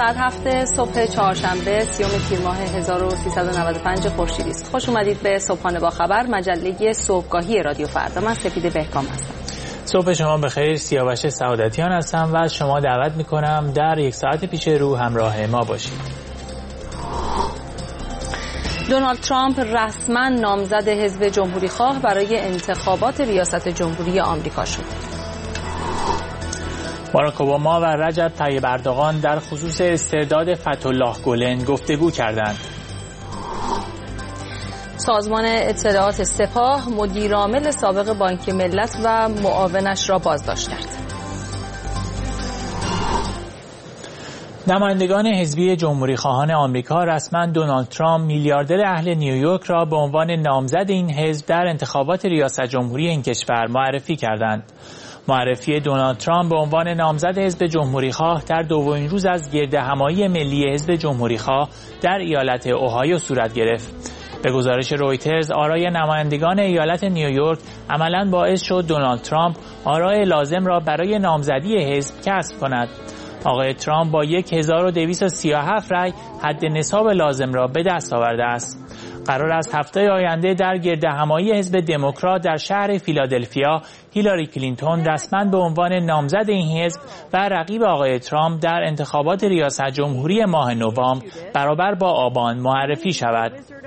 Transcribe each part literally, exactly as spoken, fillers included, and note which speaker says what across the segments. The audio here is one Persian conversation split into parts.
Speaker 1: ساعت هفت صبح چهارشنبه سیوم تیر ماه هزار و سیصد و نود و پنج خورشیدی است. خوش اومدید به صبحانه با خبر، مجله صبحگاهی رادیو فردا. من سپید بهکام هستم.
Speaker 2: صبح شما بخیر. سیاوش سعادتیان هستم و از شما دعوت میکنم در یک ساعت پیش رو همراه ما باشید.
Speaker 1: دونالد ترامپ رسما نامزد حزب جمهوری خواه برای انتخابات ریاست جمهوری آمریکا شد.
Speaker 2: باراک اوباما و رجب طیب اردوغان در خصوص استرداد فتح‌الله گلن گفتگو کردند.
Speaker 1: سازمان اطلاعات سپاه مدیرعامل سابق بانک ملت و معاونش را بازداشت کرد.
Speaker 2: نمایندگان حزبی جمهوری خواهان آمریکا رسما دونالد ترامپ میلیاردر اهل نیویورک را به عنوان نامزد این حزب در انتخابات ریاست جمهوری این کشور معرفی کردند. معرفی دونالد ترامپ به عنوان نامزد حزب جمهوریخواه در دومین روز از گردهمایی ملی حزب جمهوریخواه در ایالت اوهایو صورت گرفت. به گزارش رویترز، آرای نمایندگان ایالت نیویورک عملاً باعث شد دونالد ترامپ آرای لازم را برای نامزدی حزب کسب کند. آقای ترامپ با هزار و دویست و سی و هفت رأی حد نصاب لازم را به دست آورده است. قرار است هفته آینده در گردهمایی حزب دموکرات در شهر فیلادلفیا هیلاری کلینتون رسما به عنوان نامزد این حزب و رقیب آقای ترامپ در انتخابات ریاست جمهوری ماه نوامبر برابر با آبان معرفی شود.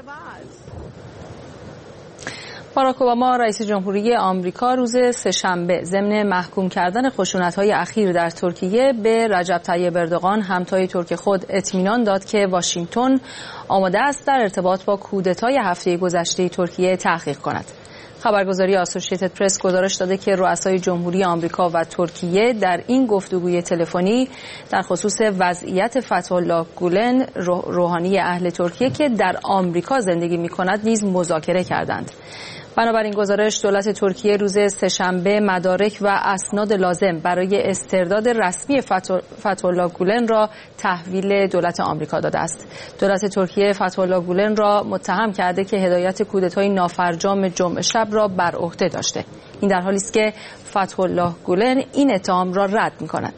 Speaker 1: باراک اوباما رئیس جمهوری آمریکا روز سه‌شنبه ضمن محکوم کردن خشونت‌های اخیر در ترکیه به رجب طیب اردوغان همتای ترک خود اطمینان داد که واشنگتن آماده است در ارتباط با کودتای هفته گذشته ترکیه تحقیق کند. خبرگزاری آسوشیتد پرس گزارش داده که رؤسای جمهوری آمریکا و ترکیه در این گفتگوی تلفنی در خصوص وضعیت فتح‌الله گولن روحانی اهل ترکیه که در آمریکا زندگی می‌کند نیز مذاکره کردند. بنابراین گزارش دولت ترکیه روز سه‌شنبه مدارک و اسناد لازم برای استرداد رسمی فتح‌الله گولن را تحویل دولت آمریکا داده است. دولت ترکیه فتح‌الله گولن را متهم کرده که هدایت کودتای نافرجام جمعه شب را بر عهده داشته. این در حالی است که فتح‌الله گولن این اتهام را رد می‌کند.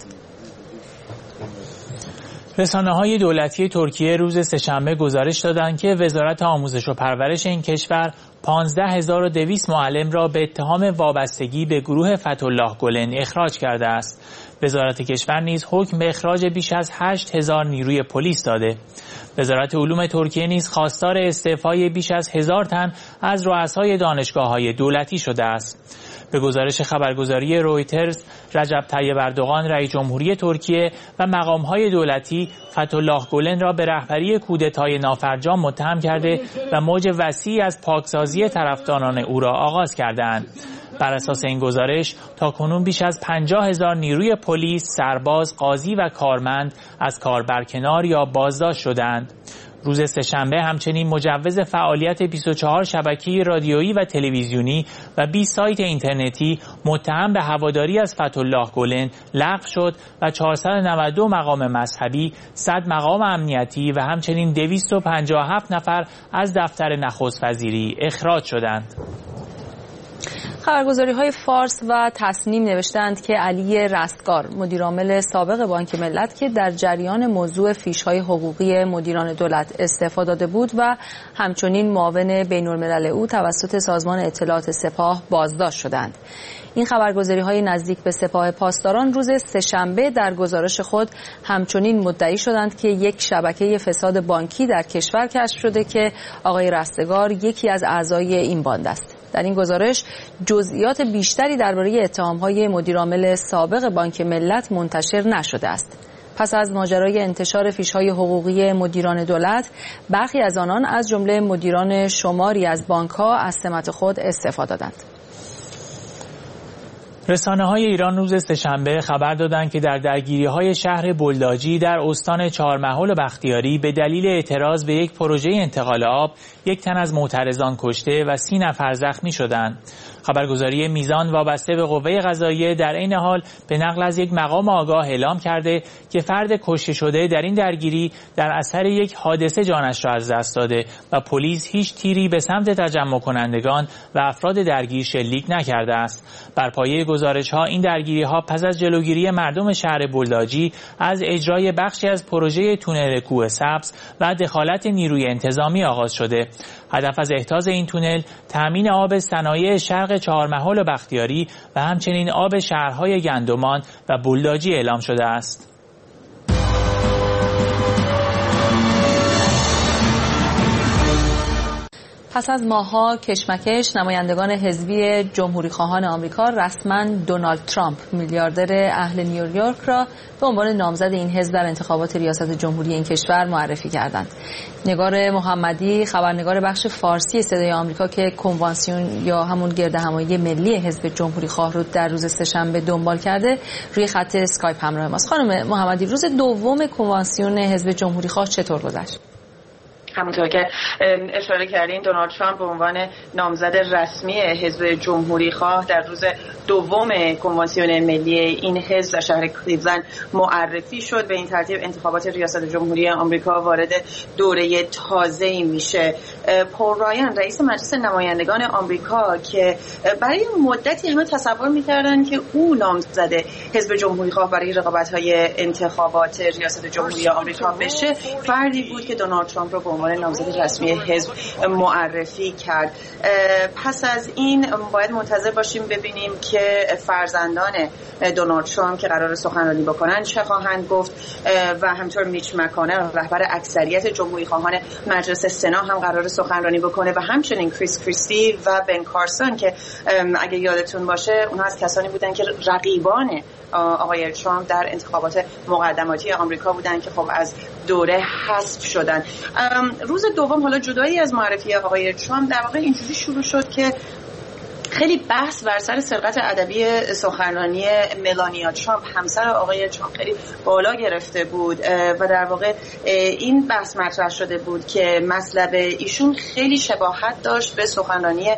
Speaker 2: رسانه‌های دولتی ترکیه روز سه‌شنبه گزارش دادند که وزارت آموزش و پرورش این کشور پانزده هزار و دویست معلم را به اتهام وابستگی به گروه فتح‌الله گلن اخراج کرده است. وزارت کشور نیز حکم به اخراج بیش از هشت هزار نیروی پلیس داده. وزارت علوم ترکیه نیز خواستار استعفای بیش از هزار تن از رؤسای دانشگاه‌های دولتی شده است. به گزارش خبرگزاری رویترز، رجب طیب اردوغان رئیس جمهوری ترکیه و مقام‌های دولتی فتح‌الله گلن را به رهبری کودتای نافرجام متهم کرده و موج وسیعی از پاکسازی طرفداران او را آغاز کردند. بر اساس این گزارش تاکنون بیش از پنجاه هزار نیروی پلیس، سرباز، قاضی و کارمند از کار برکنار یا بازداشت شدند. روز سه‌شنبه همچنین مجوز فعالیت بیست و چهار شبکه رادیویی و تلویزیونی و بیست سایت اینترنتی متهم به هواداری از فتح‌الله گلن لغو شد و چهارصد و نود و دو مقام مذهبی، صد مقام امنیتی و همچنین دویست و پنجاه و هفت نفر از دفتر نخست وزیری اخراج شدند.
Speaker 1: خبرگزاری‌های فارس و تصنیم نوشتند که علی رستگار مدیرعامل سابق بانک ملت که در جریان موضوع فیش‌های حقوقی مدیران دولت استعفا داده بود و همچنین معاون بین‌الملل او توسط سازمان اطلاعات سپاه بازداشت شدند. این خبرگزاری‌های نزدیک به سپاه پاسداران روز سه‌شنبه در گزارش خود همچنین مدعی شدند که یک شبکه فساد بانکی در کشور کشف شده که آقای رستگار یکی از اعضای این باند است. در این گزارش جزئیات بیشتری درباره اتهام‌های مدیرعامل سابق بانک ملت منتشر نشده است. پس از ماجرای انتشار فیش‌های حقوقی مدیران دولت، برخی از آنان از جمله مدیران شماری از بانک‌ها از سمت خود استعفا دادند.
Speaker 2: رسانه‌های ایران روز سه‌شنبه خبر دادند که در درگیری‌های شهر بلداجی در استان چهارمحال و بختیاری به دلیل اعتراض به یک پروژه انتقال آب، یک تن از معترضان کشته و سی نفر زخمی شدند. خبرگزاری میزان وابسته به قوه قضاییه در این حال به نقل از یک مقام آگاه اعلام کرده که فرد کشته شده در این درگیری در اثر یک حادثه جانش را از دست داده و پلیس هیچ تیری به سمت تجمع کنندگان و افراد درگیر شلیک نکرده است. بر پایه گزارش‌ها این درگیری‌ها پس از جلوگیری مردم شهر بلداجی از اجرای بخشی از پروژه تونل کوه سبز و دخالت نیروی انتظامی آغاز شده. هدف از احداث این تونل تامین آب صنایع شرق چهارمحال و بختیاری و همچنین آب شهرهای گندمان و بلداجی اعلام شده است.
Speaker 1: پس از ماه‌ها کشمکش، نمایندگان حزبی جمهوری خواهان آمریکا رسما دونالد ترامپ، میلیاردر اهل نیویورک را به عنوان نامزد این حزب در انتخابات ریاست جمهوری این کشور معرفی کردند. نگار محمدی، خبرنگار بخش فارسی صدای آمریکا که کنوانسیون یا همون گردهمایی ملی حزب جمهوری خواه رو در روز سه‌شنبه دنبال کرده، روی خط اسکایپ همراه ماست. خانم محمدی، روز دوم کنوانسیون حزب جمهوری خواه چطور گذشت؟
Speaker 3: همونطور که اشاره کردین، دونالد ترامپ به عنوان نامزد رسمی حزب جمهوری خواه در روز دوم کنوانسیون ملی این حزب در شهر کلیولند معرفی شد. به این ترتیب انتخابات ریاست جمهوری آمریکا وارد دوره تازه‌ای میشه. پول رایان، رئیس مجلس نمایندگان آمریکا، که برای مدتی همه تصور میکردن که او نامزد حزب جمهوری خواه برای رقابت‌های انتخابات ریاست جمهوری آمریکا بشه، فردی بود که دونالد ترامپ رو به عنوان نامزد رسمی حزب معرفی کرد. پس از این باید منتظر باشیم ببینیم که فرزندان دونالد ترامپ که قرار سخنرانی بکنن چه خواهند گفت و همینطور میچ مکانل، رهبر اکثریت جمهوری خواهان مجلس سنا، هم قرار سخنرانی بکنه و همچنین کریس کریستی و بن کارسون که اگه یادتون باشه اونها از کسانی بودن که رقیبان آقای ترامپ در انتخابات مقدماتی آمریکا بودن که خب از دوره حذف شدن. روز دوم حالا جدایی از معرفی آقای ترامپ در واقع اینجوری شروع شد که خیلی بحث بر سر سرقت ادبی سخنرانی ملانیا ترامپ، همسر آقای ترامپ، خیلی بالا گرفته بود و در واقع این بحث مطرح شده بود که مطلب ایشون خیلی شباهت داشت به سخنرانی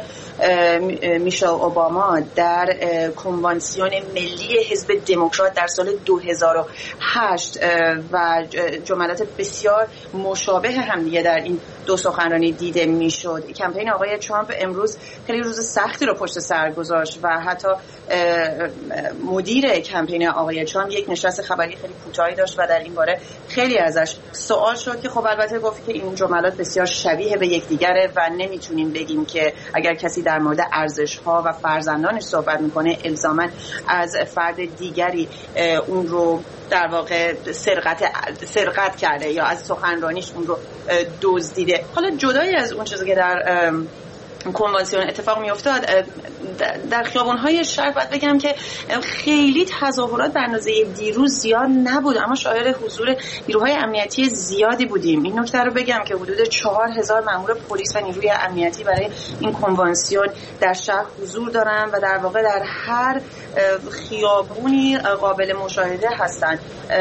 Speaker 3: میشل اوباما در کنوانسیون ملی حزب دموکرات در سال دو هزار و هشت و جملات بسیار مشابه هم دیگه در این دو سخنرانی دیده میشد. کمپین آقای ترامپ امروز خیلی روز سختی رو پشت سر گذاشت و حتی مدیر کمپین آقای ترامپ یک نشست خبری خیلی کوتاهی داشت و در این باره خیلی ازش سوال شد که خب البته گفت که این جملات بسیار شبیه به یکدیگره و نمیتونیم بگیم که اگر کسی در مورد ارزش‌ها و فرزندانش صحبت میکنه الزاما از فرد دیگری اون رو در واقع سرقت سرقت کرده یا از سخنرانیش اون رو دزدیده. حالا جدایی از اون چیزی که در کنوانسیون اتفاق می افتاد، در خیابان‌های شهر باید بگم که خیلی تظاهرات به اندازه دیروز زیاد نبود، اما شاهد حضور نیروهای امنیتی زیادی بودیم. این نکته رو بگم که حدود چهار هزار مأمور پلیس و نیروی امنیتی برای این کنوانسیون در شهر حضور دارن و در واقع در هر خیابونی قابل مشاهده هستن.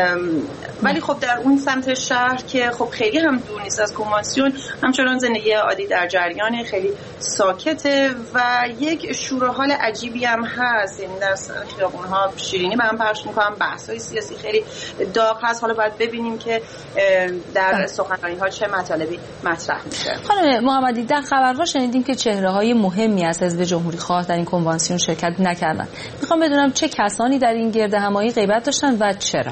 Speaker 3: ولی خب در اون سمت شهر که خب خیلی هم دور نیست از کنوانسیون، همچنان زندگی عادی در جریان، خیلی ساکته و یک شور و حال عجیبی هم هست. یعنی در خیابون‌ها شیرینی به هم پخش می‌کنن، بحث‌های سیاسی خیلی داغ هست. حالا باید ببینیم که در سخنرانی‌ها چه مطالبی مطرح میشه.
Speaker 1: خانم محمدی، در خبرها شنیدیم که چهره‌های مهمی از حزب جمهوری خواه در این کنوانسیون شرکت نکردند. می‌خوام بدونم چه کسانی در این گردهمایی غیبت داشتن و چرا؟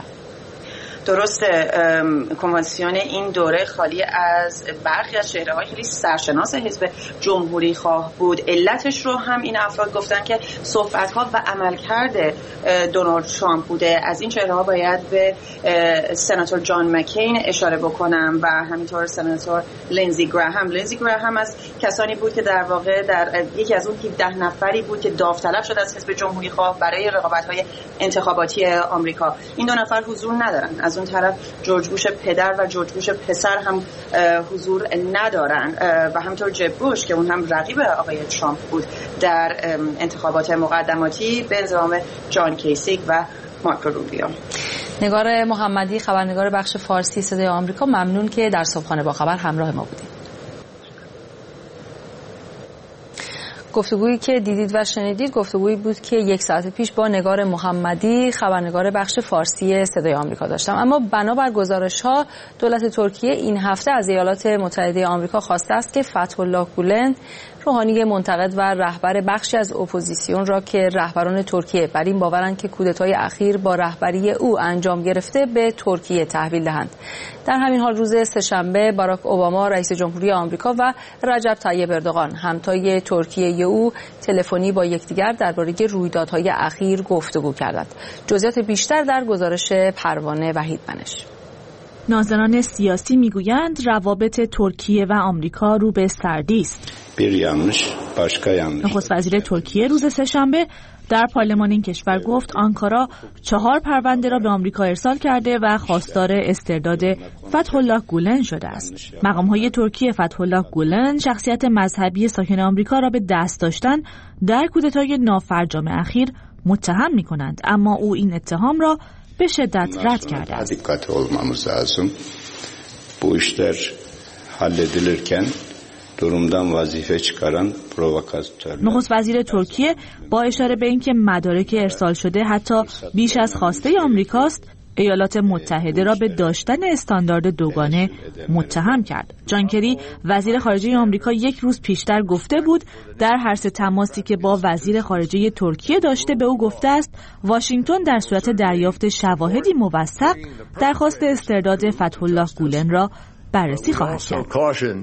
Speaker 3: درسته، کنوانسیون این دوره خالی از برخی از چهره‌های خیلی سرشناس حزب جمهوری خواه بود. علتش رو هم این افراد گفتن که صحبت‌ها و عملکرد دونالد ترامپ بوده. از این چهره‌ها باید به سناتور جان مکین اشاره بکنم و همینطور سناتور لینزی گراهام. لینزی گراهام از کسانی بود که در واقع در یکی از اون هفده نفری بود که داوطلب شد از حزب جمهوری خواه برای رقابت‌های انتخاباتی آمریکا. این دو نفر حضور ندارن. از اون طرف جورج بوش پدر و جورج بوش پسر هم حضور ندارن و همینطور جب بوش که اون هم رقیب آقای ترامپ بود در انتخابات مقدماتی به انضمام جان کیسیک و مارکو روبیو.
Speaker 1: نگار محمدی، خبرنگار بخش فارسی صدای آمریکا، ممنون که در صبحانه با خبر همراه ما بودید. گفتگویی که دیدید و شنیدید گفتگویی بود که یک ساعت پیش با نگار محمدی، خبرنگار بخش فارسی صدای آمریکا داشتم. اما بنابر گزارش‌ها دولت ترکیه این هفته از ایالات متحده آمریکا خواسته است که فتح‌الله گولن، روحانی منتقد و رهبر بخشی از اپوزیسیون را که رهبران ترکیه بر این باورند که کودتای اخیر با رهبری او انجام گرفته به ترکیه تحویل دهند. در همین حال روز سه‌شنبه باراک اوباما رئیس جمهوری آمریکا و رجب طیب اردوغان همتای ترکیه او تلفنی با یکدیگر درباره رویدادهای اخیر گفتگو کردند. جزئیات بیشتر در گزارش پروانه وحید منش.
Speaker 4: ناظران سیاسی میگویند روابط ترکیه و آمریکا رو به سردی است. نخست وزیر ترکیه روز سه‌شنبه در پارلمان این کشور گفت آنکارا چهار پرونده را به آمریکا ارسال کرده و خواستار استرداد فتح‌الله گولن شده است. مقام‌های ترکیه فتح‌الله گولن، شخصیت مذهبی ساکن آمریکا، را به دست داشتن در کودتای نافرجام اخیر متهم می‌کنند، اما او این اتهام را به شدت رد کرده است. نخست وزیر ترکیه با اشاره به اینکه مدارک ارسال شده حتی بیش از خواسته آمریکاست، ایالات متحده را به داشتن استاندارد دوگانه متهم کرد. جان کری وزیر خارجه آمریکا یک روز پیشتر گفته بود در هر سه تماسی که با وزیر خارجه ترکیه داشته به او گفته است واشنگتن در صورت دریافت شواهدی موثق درخواست استرداد فتح‌الله گولن را بررسی خواهد کرد.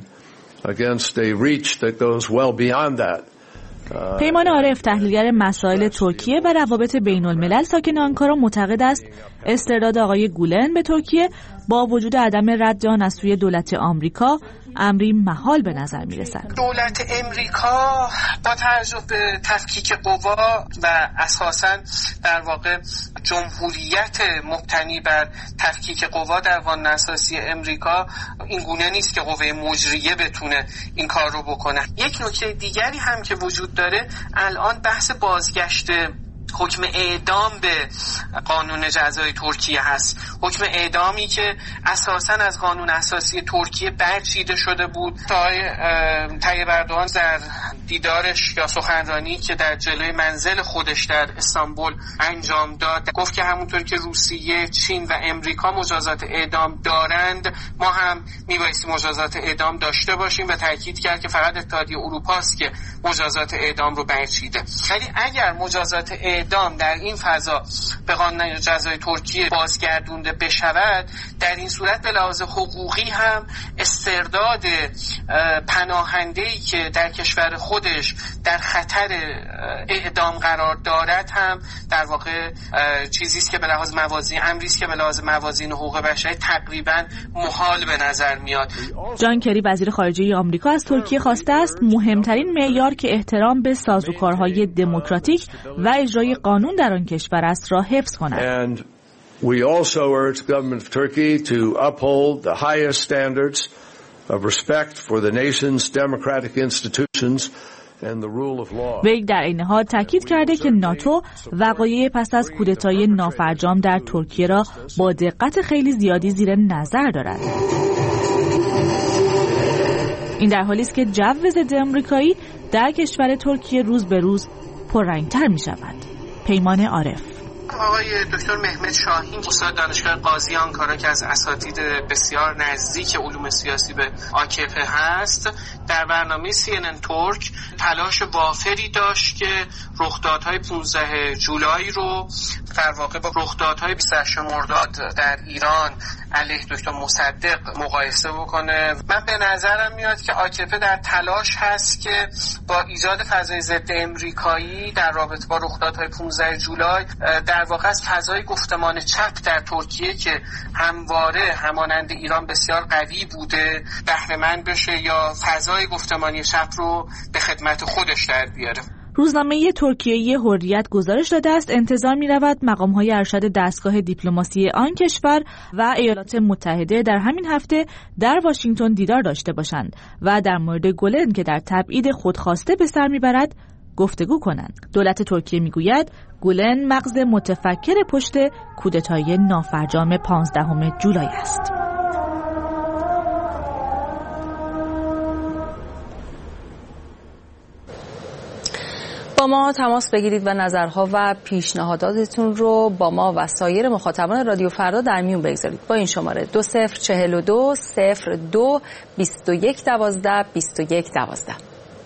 Speaker 4: پیمان عارف، تحلیلگر مسائل ترکیه و روابط بین الملل ساکن آنکارا، معتقد است استرداد آقای گولن به ترکیه با وجود عدم رد آن از سوی دولت آمریکا امری محال به نظر می رسد.
Speaker 5: دولت امریکا با توجه به تفکیک قوا و اساساً در واقع جمهوریت مبتنی بر تفکیک قوا در قانون اساسی امریکا این گونه نیست که قوه مجریه بتونه این کار رو بکنه. یک نکته دیگری هم که وجود داره، الان بحث بازگشت حکم اعدام به قانون جزای ترکیه هست. حکم اعدامی که اساساً از قانون اساسی ترکیه برچیده شده بود. تا طیب اردوغان در دیدارش یا سخنرانی که در جلوی منزل خودش در استانبول انجام داد گفت که همونطور که روسیه، چین و امریکا مجازات اعدام دارند، ما هم میبایستی مجازات اعدام داشته باشیم و تاکید کرد که فقط اتحادیه اروپا است که مجازات اعدام رو برچیده. ولی اگر مجازات اعدام در این فضا به قانون جزای ترکیه بازگردونده بشود، در این صورت به لحاظ حقوقی هم استرداد پناهنده‌ای که در کشور خودش در خطر اعدام قرار دارد هم در واقع چیزی است که به لحاظ موازین امری است که به لحاظ موازین حقوق بشری تقریبا محال به نظر میاد.
Speaker 4: جان کری وزیر خارجه آمریکا از ترکیه خواسته است مهمترین معیار که احترام به سازوکارهای دموکراتیک و اجرای قانون در آن کشور است را حفظ کند.
Speaker 6: We also urge the government of Turkey to uphold the highest standards of respect for the nation's democratic institutions and the rule of law.
Speaker 4: وی در این حال تاکید کرده که ناتو وقایع پس از کودتای نافرجام در ترکیه را با دقت خیلی زیادی زیر نظر دارد. این در حالی است که جو ضد آمریکایی در کشور ترکیه روز به روز پررنگ‌تر می شود. پیمان عارف.
Speaker 5: آقای دکتر مهمت شاهین، استاد دانشگاه قاضی آنکارا که از اساتید بسیار نزدیک علوم سیاسی به آکپ هست، در برنامه سی ان ان ترک تلاش وافری داشت که رخدادهای پانزده جولای رو در واقع با رخدادهای بیست و هشت مرداد در ایران علیه دکتر مصدق مقایسه بکنه. من به نظرم میاد که آکپ در تلاش هست که با ایجاد فضای ضد امریکایی در رابطه با رخدادهای پانزده جولای در واقع از فضای گفتمان چپ در ترکیه که همواره همانند ایران بسیار قوی بوده بهره مند بشه یا فضای گفتمانی چپ رو به خدمت خودش در بیاره.
Speaker 4: روزنامه ترکیه حریت گزارش داده است انتظار می رود مقام‌های ارشد دستگاه دیپلماسی آن کشور و ایالات متحده در همین هفته در واشنگتن دیدار داشته باشند و در مورد گولن که در تبعید خودخواسته به سر میبرد گفتگو کنند. دولت ترکیه میگوید گولن مغز متفکر پشت کودتای نافرجام پانزدهم جولای است.
Speaker 1: با ما تماس بگیرید و نظرها و پیشنهاداتتون رو با ما و سایر مخاطبان رادیو فردا در میون بگذارید با این شماره دو صفر چهل و دو صفر دو بیست و یک دوازده بیست و یک دوازده.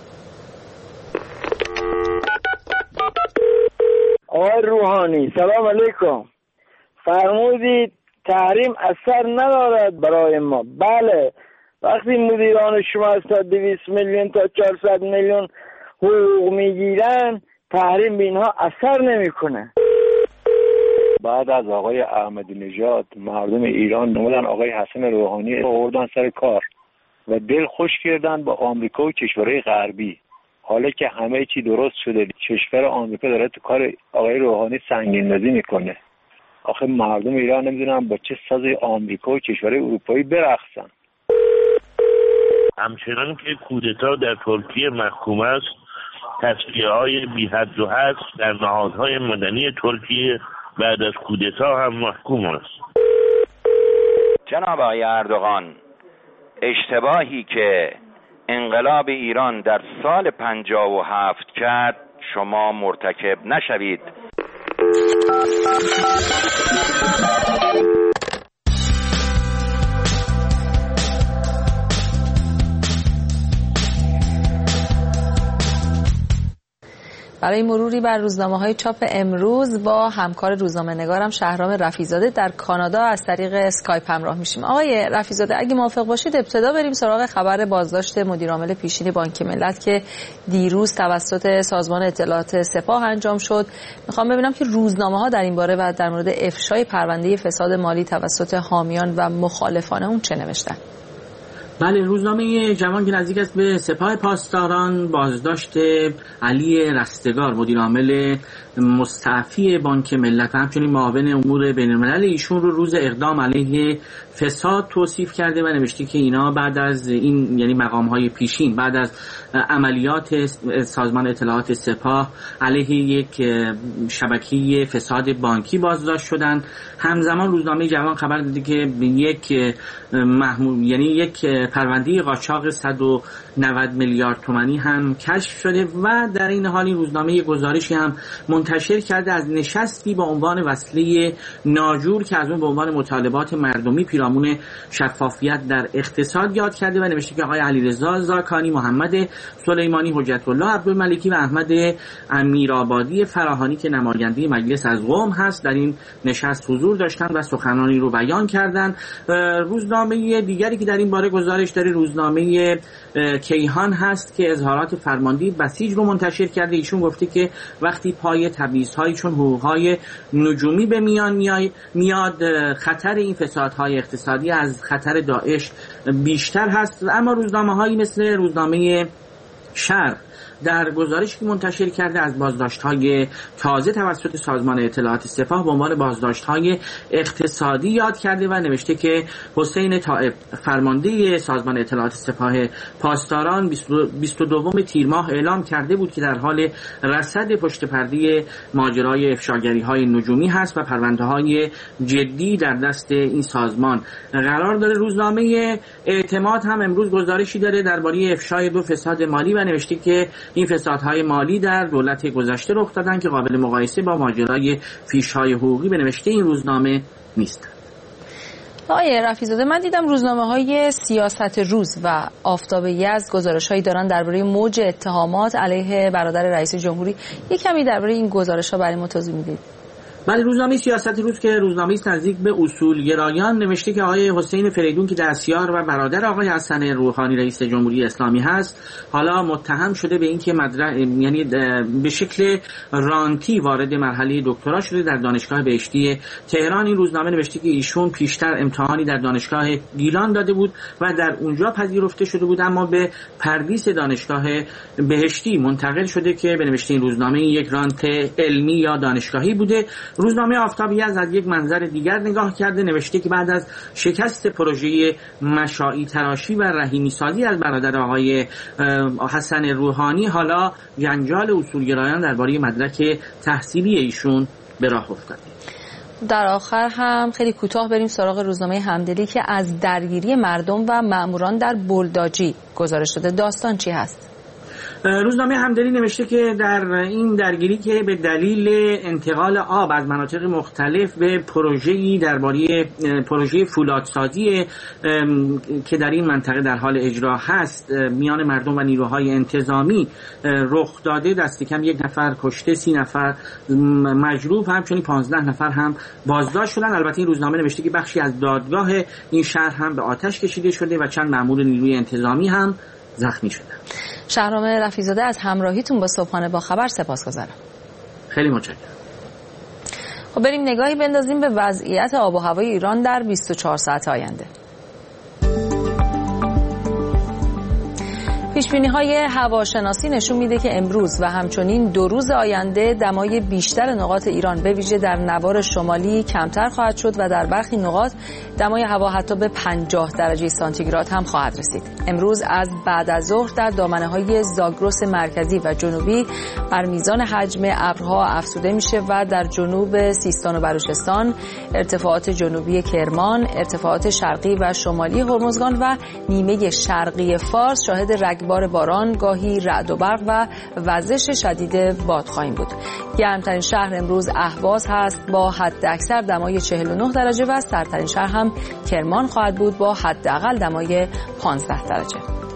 Speaker 7: آقای روحانی سلام علیکم. فرمودید تحریم اثر ندارد برای ما. بله، وقتی مدیران شما از تا دویست میلیون تا چهارصد میلیون حقوق میگیرن تحریم به اینها اثر نمیکنه.
Speaker 8: بعد از آقای احمدی نژاد مردم ایران نمودن آقای حسن روحانی آوردن سر کار و دل خوش کردن با آمریکا و کشورهای غربی. حالا که همه چی درست شده کشور آمریکا داره تو کار آقای روحانی سنگین‌بازی میکنه. آخه مردم ایران نمیدونن با چه ساز آمریکا و کشورهای اروپایی برقصن.
Speaker 9: همچنان که کودتا در ترکیه محکوم است، تصفیه‌های بی‌حد و حصر در نهادهای مدنی ترکیه بعد از کودتا هم محکوم است.
Speaker 10: جناب آقای اردوغان، اشتباهی که انقلاب ایران در سال پنجاه و هفت کرد شما مرتکب نشوید.
Speaker 1: برای مروری بر روزنامه‌های چاپ امروز با همکار روزنامه‌نگارم شهرام رفیع‌زاده در کانادا از طریق اسکایپ همراه میشیم. آقای رفیع‌زاده اگه موافق باشید ابتدا بریم سراغ خبر بازداشت مدیرعامل پیشین بانک ملت که دیروز توسط سازمان اطلاعات سپاه انجام شد. میخوام ببینم که روزنامه‌ها در این باره و در مورد افشای پرونده فساد مالی توسط حامیان و مخالفان اون چه نوشتن.
Speaker 11: بله، روزنامه جوان که نزدیک است به سپاه پاسداران بازداشت علی رستگار مدیر عامل مستعفی بانک ملت و همچنین معاون امور بین الملل ایشون رو روز اقدام علیه فساد توصیف کرده و نوشته که اینا بعد از این یعنی مقام‌های پیشین بعد از عملیات سازمان اطلاعات سپاه علیه یک شبکه فساد بانکی بازداشت شدند. همزمان روزنامه جوان خبر داده که یک محمول یعنی یک پرونده قاچاق صد و نود میلیارد تومانی هم کشف شده و در این حال این روزنامه گزارشی هم منتشر کرده از نشستی با عنوان وصله ناجور که از اون به عنوان مطالبات مردمی پیرامون شفافیت در اقتصاد یاد کرده و نوشته که آقای علیرضا زاکانی، محمد سلیمانی، حجت الله عبدالملکی و احمد امیرآبادی فراهانی که نماینده مجلس از قم هست در این نشست حضور داشتند و سخنانی رو بیان کردند. روزنامه دیگری که در این باره گزارش داره روزنامه کیهان هست که اظهارات فرمانده بسیج رو منتشر کرده. ایشون گفته که وقتی پای تبعیض‌های چون حقوق‌های نجومی به میان میاد خطر این فسادهای اقتصادی از خطر داعش بیشتر هست. اما روزنامه‌هایی مثل روزنامه شرق در گزارشی که منتشر کرده از بازداشت‌های تازه توسط سازمان اطلاعات سپاه به عنوان بازداشت‌های اقتصادی یاد کرده و نوشته که حسین طائب فرمانده سازمان اطلاعات سپاه پاسداران بیست و دوم تیر ماه اعلام کرده بود که در حال رصد پشت پرده ماجرای افشاگری‌های نجومی هست و پرونده‌های جدی در دست این سازمان قرار داره. روزنامه اعتماد هم امروز گزارشی داره درباره افشای دو فساد مالی و نوشته که این فسادهای مالی در دولت گذشته رخ دادن که قابل مقایسه با ماجرای فیش‌های حقوقی به نوشته این روزنامه نیست.
Speaker 1: آقای رفیع‌زاده من دیدم روزنامه‌های سیاست روز و آفتاب یزد گزارش‌هایی دارن درباره موج اتهامات علیه برادر رئیس جمهوری. یک کمی درباره این گزارش‌ها برای ما توضیح میدید؟
Speaker 11: بله، روزنامه سیاست روز که روزنامه است نزدیک به اصولگرایان نوشته که آقای حسین فریدون که دستیار و برادر آقای حسن روحانی رئیس جمهوری اسلامی هست حالا متهم شده به اینکه مدرک یعنی به شکل رانتی وارد مرحله دکترا شده در دانشگاه بهشتی تهران. این روزنامه نوشته که ایشون پیشتر امتحانی در دانشگاه گیلان داده بود و در اونجا پذیرفته شده بود اما به پردیس دانشگاه بهشتی منتقل شده که به نوشته این روزنامه یک رانت علمی یا دانشگاهی بوده. روزنامه آفتابی از از یک منظر دیگر نگاه کرده نوشته که بعد از شکست پروژه مشاعی تراشی و رحیمی سازی از برادر آقای حسن روحانی حالا جنجال اصولگرایان درباره مدرک تحصیلی ایشون به راه افتاده.
Speaker 1: در آخر هم خیلی کوتاه بریم سراغ روزنامه همدلی که از درگیری مردم و ماموران در بلداجی گزارش داده. داستان چی هست؟
Speaker 11: روزنامه همدلی نوشته که در این درگیری که به دلیل انتقال آب از مناطق مختلف به پروژه‌ای درباره پروژه فولادسازی که در این منطقه در حال اجرا هست میان مردم و نیروهای انتظامی رخ داده، دست کم یک نفر کشته، سی نفر مجروح، همچنین پانزده نفر هم بازداشت شدن. البته این روزنامه نوشته که بخشی از دادگاه این شهر هم به آتش کشیده شده و چند مأمور نیروی انتظامی هم زخمی شدن.
Speaker 1: شهرام رفیع‌زاده از همراهیتون با صبحانه با خبر سپاسگزارم.
Speaker 11: خیلی متشکرم.
Speaker 1: خب بریم نگاهی بندازیم به وضعیت آب و هوای ایران در بیست و چهار ساعت آینده. پیشبینی‌های هواشناسی نشون میده که امروز و همچنین دو روز آینده دمای بیشتر نقاط ایران به ویژه در نوار شمالی کمتر خواهد شد و در برخی نقاط دمای هوا حتی به پنجاه درجه سانتیگراد هم خواهد رسید. امروز از بعد از ظهر در دامنه‌های زاگرس مرکزی و جنوبی بر میزان حجم ابرها افزوده میشه و در جنوب سیستان و بلوچستان، ارتفاعات جنوبی کرمان، ارتفاعات شرقی و شمالی هرمزگان و نیمه شرقی فارس شاهد رگ بار باران، گاهی رعد و برق و وزش شدید باد خواهیم بود. گرمترین شهر امروز اهواز هست با حداکثر دمای چهل و نه درجه و سردترین شهر هم کرمان خواهد بود با حداقل دمای پانزده درجه.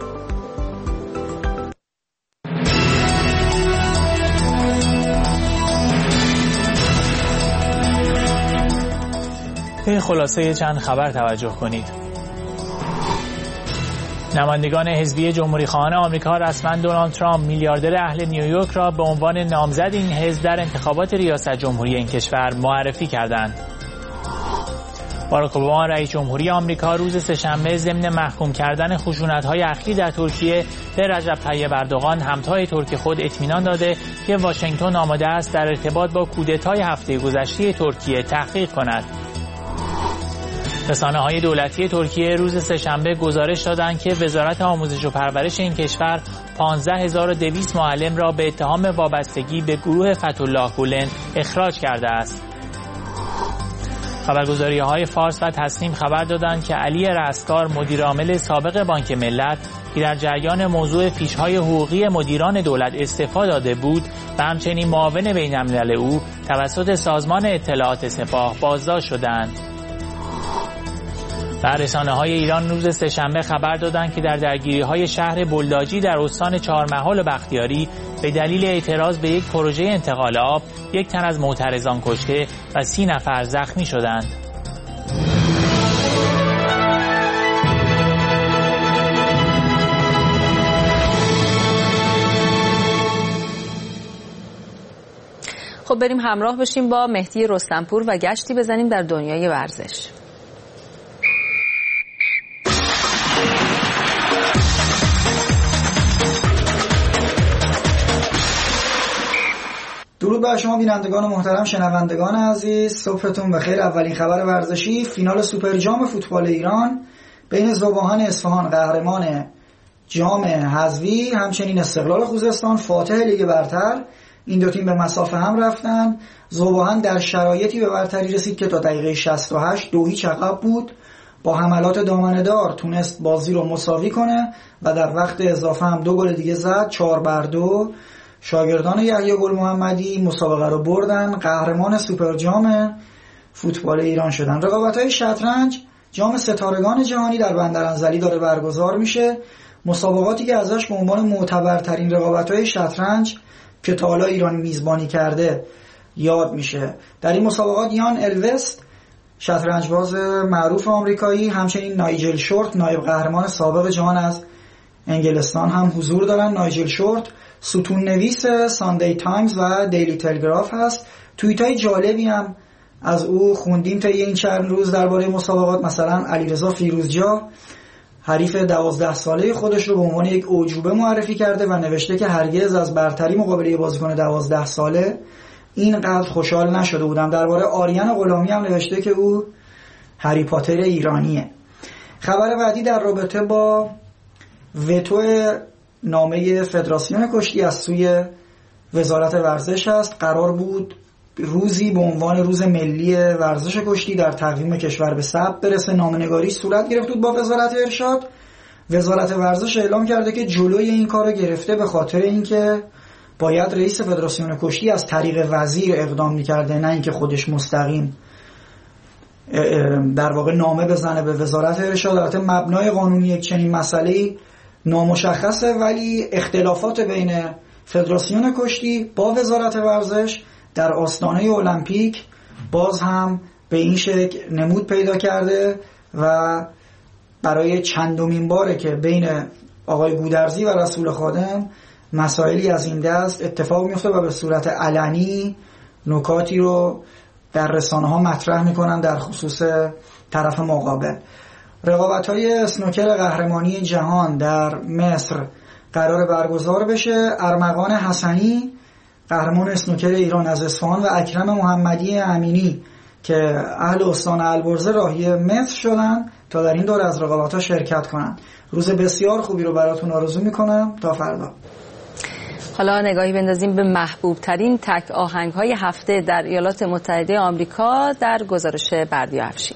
Speaker 2: به خلاصه چند خبر توجه کنید. نمایندگان حزبی جمهوری‌خواهان آمریکا رسما دونالد ترامپ میلیاردر اهل نیویورک را به عنوان نامزد این حزب در انتخابات ریاست جمهوری این کشور معرفی کردند. باراک اوباما رئیس جمهوری آمریکا روز سه‌شنبه ضمن محکوم کردن خشونت‌های اخیر در ترکیه به رجب طیب اردوغان همتای ترک خود اطمینان داده که واشنگتن آماده است در ارتباط با کودتای هفته گذشته ترکیه تحقیق کند. رسانه‌های دولتی ترکیه روز سه‌شنبه گزارش دادند که وزارت آموزش و پرورش این کشور پانزده هزار و دویست معلم را به اتهام وابستگی به گروه فتح‌الله گولن اخراج کرده است. خبرگزاری‌های فارس و تسنیم خبر دادند که علی رستگار مدیرعامل سابق بانک ملت که در جریان موضوع فیش‌های حقوقی مدیران دولت استعفا داده بود و همچنین معاون بین‌الملل او توسط سازمان اطلاعات سپاه بازداشت شدند. در رسانه‌های ایران روز سه‌شنبه خبر دادند که در درگیری‌های شهر بلداجی در استان چهارمحال و بختیاری به دلیل اعتراض به یک پروژه انتقال آب یک تن از معترضان کشته و سی نفر زخمی شدند.
Speaker 1: خب بریم همراه بشیم با مهدی رستمپور و گشتی بزنیم در دنیای ورزش.
Speaker 12: درود بر شما بینندگان محترم، شنوندگان عزیز، صبحتون بخیر. اولین خبر ورزشی: فینال سوپر جام فوتبال ایران بین ذوباهن اصفهان قهرمان جام حذفی همچنین استقلال خوزستان فاتح لیگ برتر، این دو تیم به مسافه هم رفتن. ذوباهن در شرایطی به برتری رسید که تا دقیقه شصت و هشت دو هیچ عقب بود، با حملات دامنه‌دار تونست بازی رو مساوی کنه و در وقت اضافه هم دو گل دیگه زد. چهار بر دو شاگردان یحیی گل محمدی مسابقه رو بردن، قهرمان سوپر جام فوتبال ایران شدن. رقابت‌های شطرنج جام ستارگان جهانی در بندرانزلی داره برگزار میشه، مسابقاتی که ازش به عنوان معتبرترین رقابت‌های شطرنج که تا حالا ایران میزبانی کرده یاد میشه. در این مسابقات یان الوست شطرنجباز معروف آمریکایی، همچنین نایجل شورت نایب قهرمان سابق جهان از انگلستان هم حضور دارن. نایجل شورت ستون نویس ساندی تایمز و دیلی تلگراف هست. توییتای جالبی هم از او خوندیم تا این چند روز درباره مسابقات. مثلا علیرضا فیروزجا حریف دوازده ساله خودش رو به عنوان یک اعجوبه معرفی کرده و نوشته که هرگز از برتری مقابله بازیکن دوازده ساله اینقدر خوشحال نشده بودم. درباره آریان غلامی هم نوشته که او هری پاتر ایرانیه. خبر بعدی در رابطه با وتو نامه فدراسیون کشتی از سوی وزارت ورزش است. قرار بود روزی به عنوان روز ملی ورزش کشتی در تقویم کشور به ثبت برسه. نامه‌نگاری صورت گرفت بود با وزارت ارشاد وزارت ورزش اعلام کرده که جلوی این کار رو گرفته به خاطر اینکه باید رئیس فدراسیون کشتی از طریق وزیر اقدام می‌کرده، نه اینکه خودش مستقیم در واقع نامه بزنه به وزارت ارشاد. البته مبنای قانونی یک چنین مسئله‌ای نامشخصه، ولی اختلافات بین فدراسیون کشتی با وزارت ورزش در آستانه المپیک باز هم به این شکل نمود پیدا کرده و برای چندمین باره که بین آقای گودرزی و رسول خادم مسائلی از این دست اتفاق میفته و به صورت علنی نکاتی رو در رسانه ها مطرح میکنن در خصوص طرف مقابل. رقابت‌های اسنوکر قهرمانی جهان در مصر قرار برگزار بشه. ارمغان حسنی قهرمان اسنوکر ایران از اصفهان و اکرم محمدی امینی که اهل استان البرز راهی مصر شدن تا در این دور از رقابت‌ها شرکت کنند. روز بسیار خوبی رو براتون آرزو میکنم. تا فردا.
Speaker 1: حالا نگاهی بندازیم به محبوب ترین تک آهنگ های هفته در ایالات متحده آمریکا در گزارش بردیا افشین.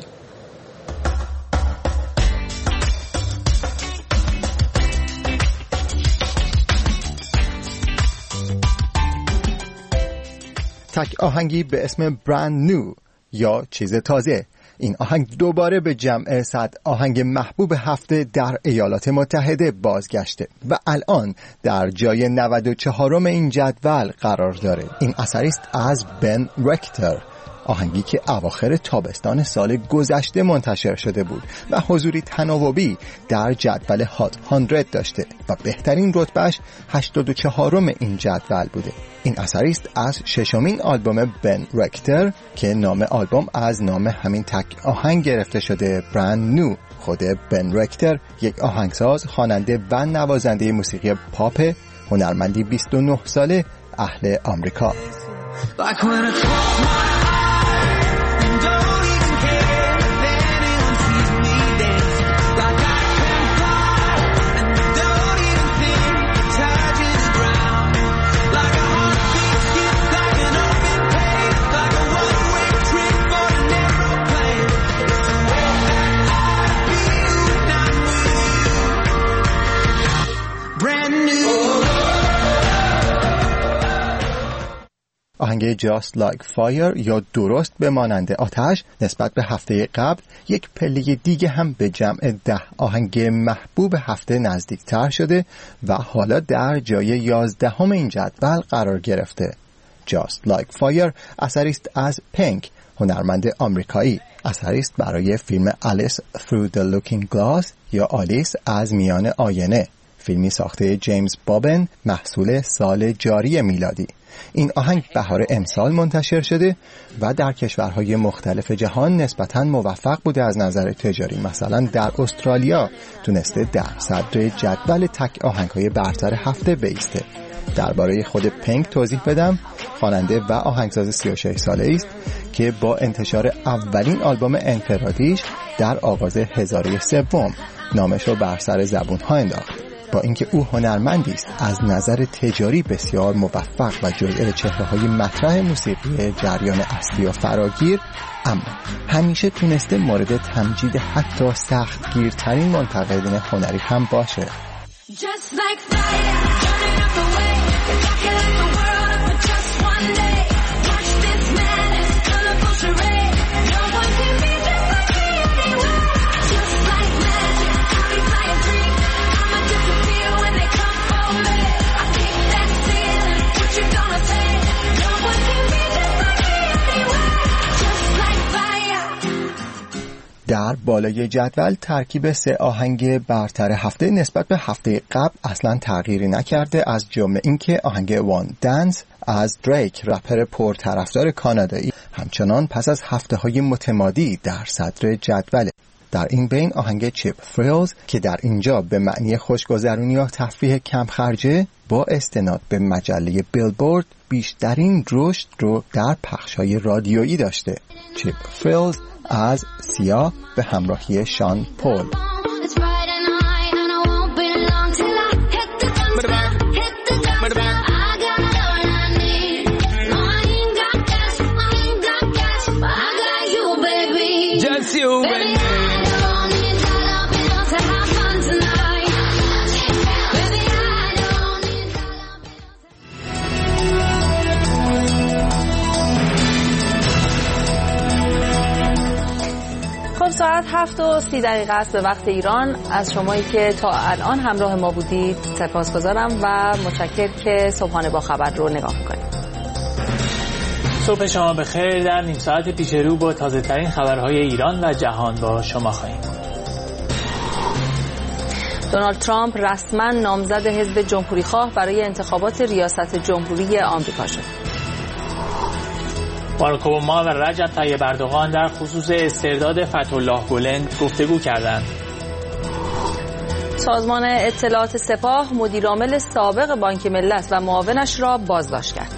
Speaker 13: تک آهنگی به اسم برند نیو یا چیز تازه. این آهنگ دوباره به جمع صد آهنگ محبوب هفته در ایالات متحده بازگشته و الان در جای نود و چهارم این جدول قرار داره. این اثری است از بن رکتر، آهنگی که اواخر تابستان سال گذشته منتشر شده بود و حضوری تناوبی در جدول هات صد داشته و بهترین رتبهش هشتاد و چهارم این جدول بوده. این اثری است از ششمین آلبوم بن رکتر که نام آلبوم از نام همین تک آهنگ گرفته شده، برند نیو. خود بن رکتر یک آهنگساز، خواننده و نوازنده موسیقی پاپ، هنرمندی بیست و نه ساله اهل آمریکا. آهنگ Just Like Fire یا درست بمانند آتش نسبت به هفته قبل یک پله دیگه هم به جمع ده آهنگ محبوب هفته نزدیکتر شده و حالا در جای یازدهم این جدول قرار گرفته. Just Like Fire اثری است از پینک، هنرمند آمریکایی. اثری است برای فیلم Alice Through the Looking Glass یا آلیس از میان آینه، فیلمی ساخته جیمز بابن محصول سال جاری میلادی. این آهنگ بهار امسال منتشر شده و در کشورهای مختلف جهان نسبتاً موفق بوده از نظر تجاری. مثلا در استرالیا تونسته در صدر جدول تک آهنگ‌های برتر هفته بایسته. درباره خود پینک توضیح بدم. خواننده و آهنگساز سی و شش ساله است که با انتشار اولین آلبوم انفرادیش در آغاز هزاره سوم نامش رو بر سر زبون‌ها انداخت. با اینکه او هنرمندی است از نظر تجاری بسیار موفق و جزء چهره‌های مطرح موسیقی جریان اصلی و فراگیر، اما همیشه تونسته مورد تمجید حتی سختگیرترین منتقدین هنری هم باشه. Just like fire, turning up the way, rocking like the world for just one day. Watch this madness, colorful charade. No one can be just like me anyway. Just like magic, I'll be flying free. I'ma disappear when they come for me. I kick that ceiling, what you gonna say? No one can be just like me anyway. Just like fire. در بالای جدول ترکیب سه آهنگ برتر هفته نسبت به هفته قبل اصلا تغییری نکرده، از جمله اینکه آهنگ وان دنس از دریک، رپر پرطرفدار کانادایی، همچنان پس از هفته‌های متمادی در صدر جدول. در این بین آهنگ چیپ فریلز که در اینجا به معنی خوشگذرونی یا تفریح کم خرجه، با استناد به مجله بیلبورد بیشترین رشد رو در پخش‌های رادیویی داشته. چیپ فریلز از سیا به همراهی شان پول. Just you, baby.
Speaker 1: هفت و سی دقیقه است به وقت ایران. از شمایی که تا الان همراه ما بودید سپاسگزارم و متشکرم که صبحانه با خبر رو نگاه کنید.
Speaker 2: صبح شما بخیر. در نیم ساعت پیش رو با تازه ترین خبرهای ایران و جهان با شما خواهیم بود.
Speaker 1: دونالد ترامپ رسما نامزد حزب جمهوریخواه برای انتخابات ریاست جمهوری آمریکا شد.
Speaker 2: باراک اوباما و رجب طیب اردوغان در خصوص استرداد فتح‌الله گلن گفتگو کردند.
Speaker 1: سازمان اطلاعات سپاه مدیرعامل سابق بانک ملت و معاونش را بازداشت کرد.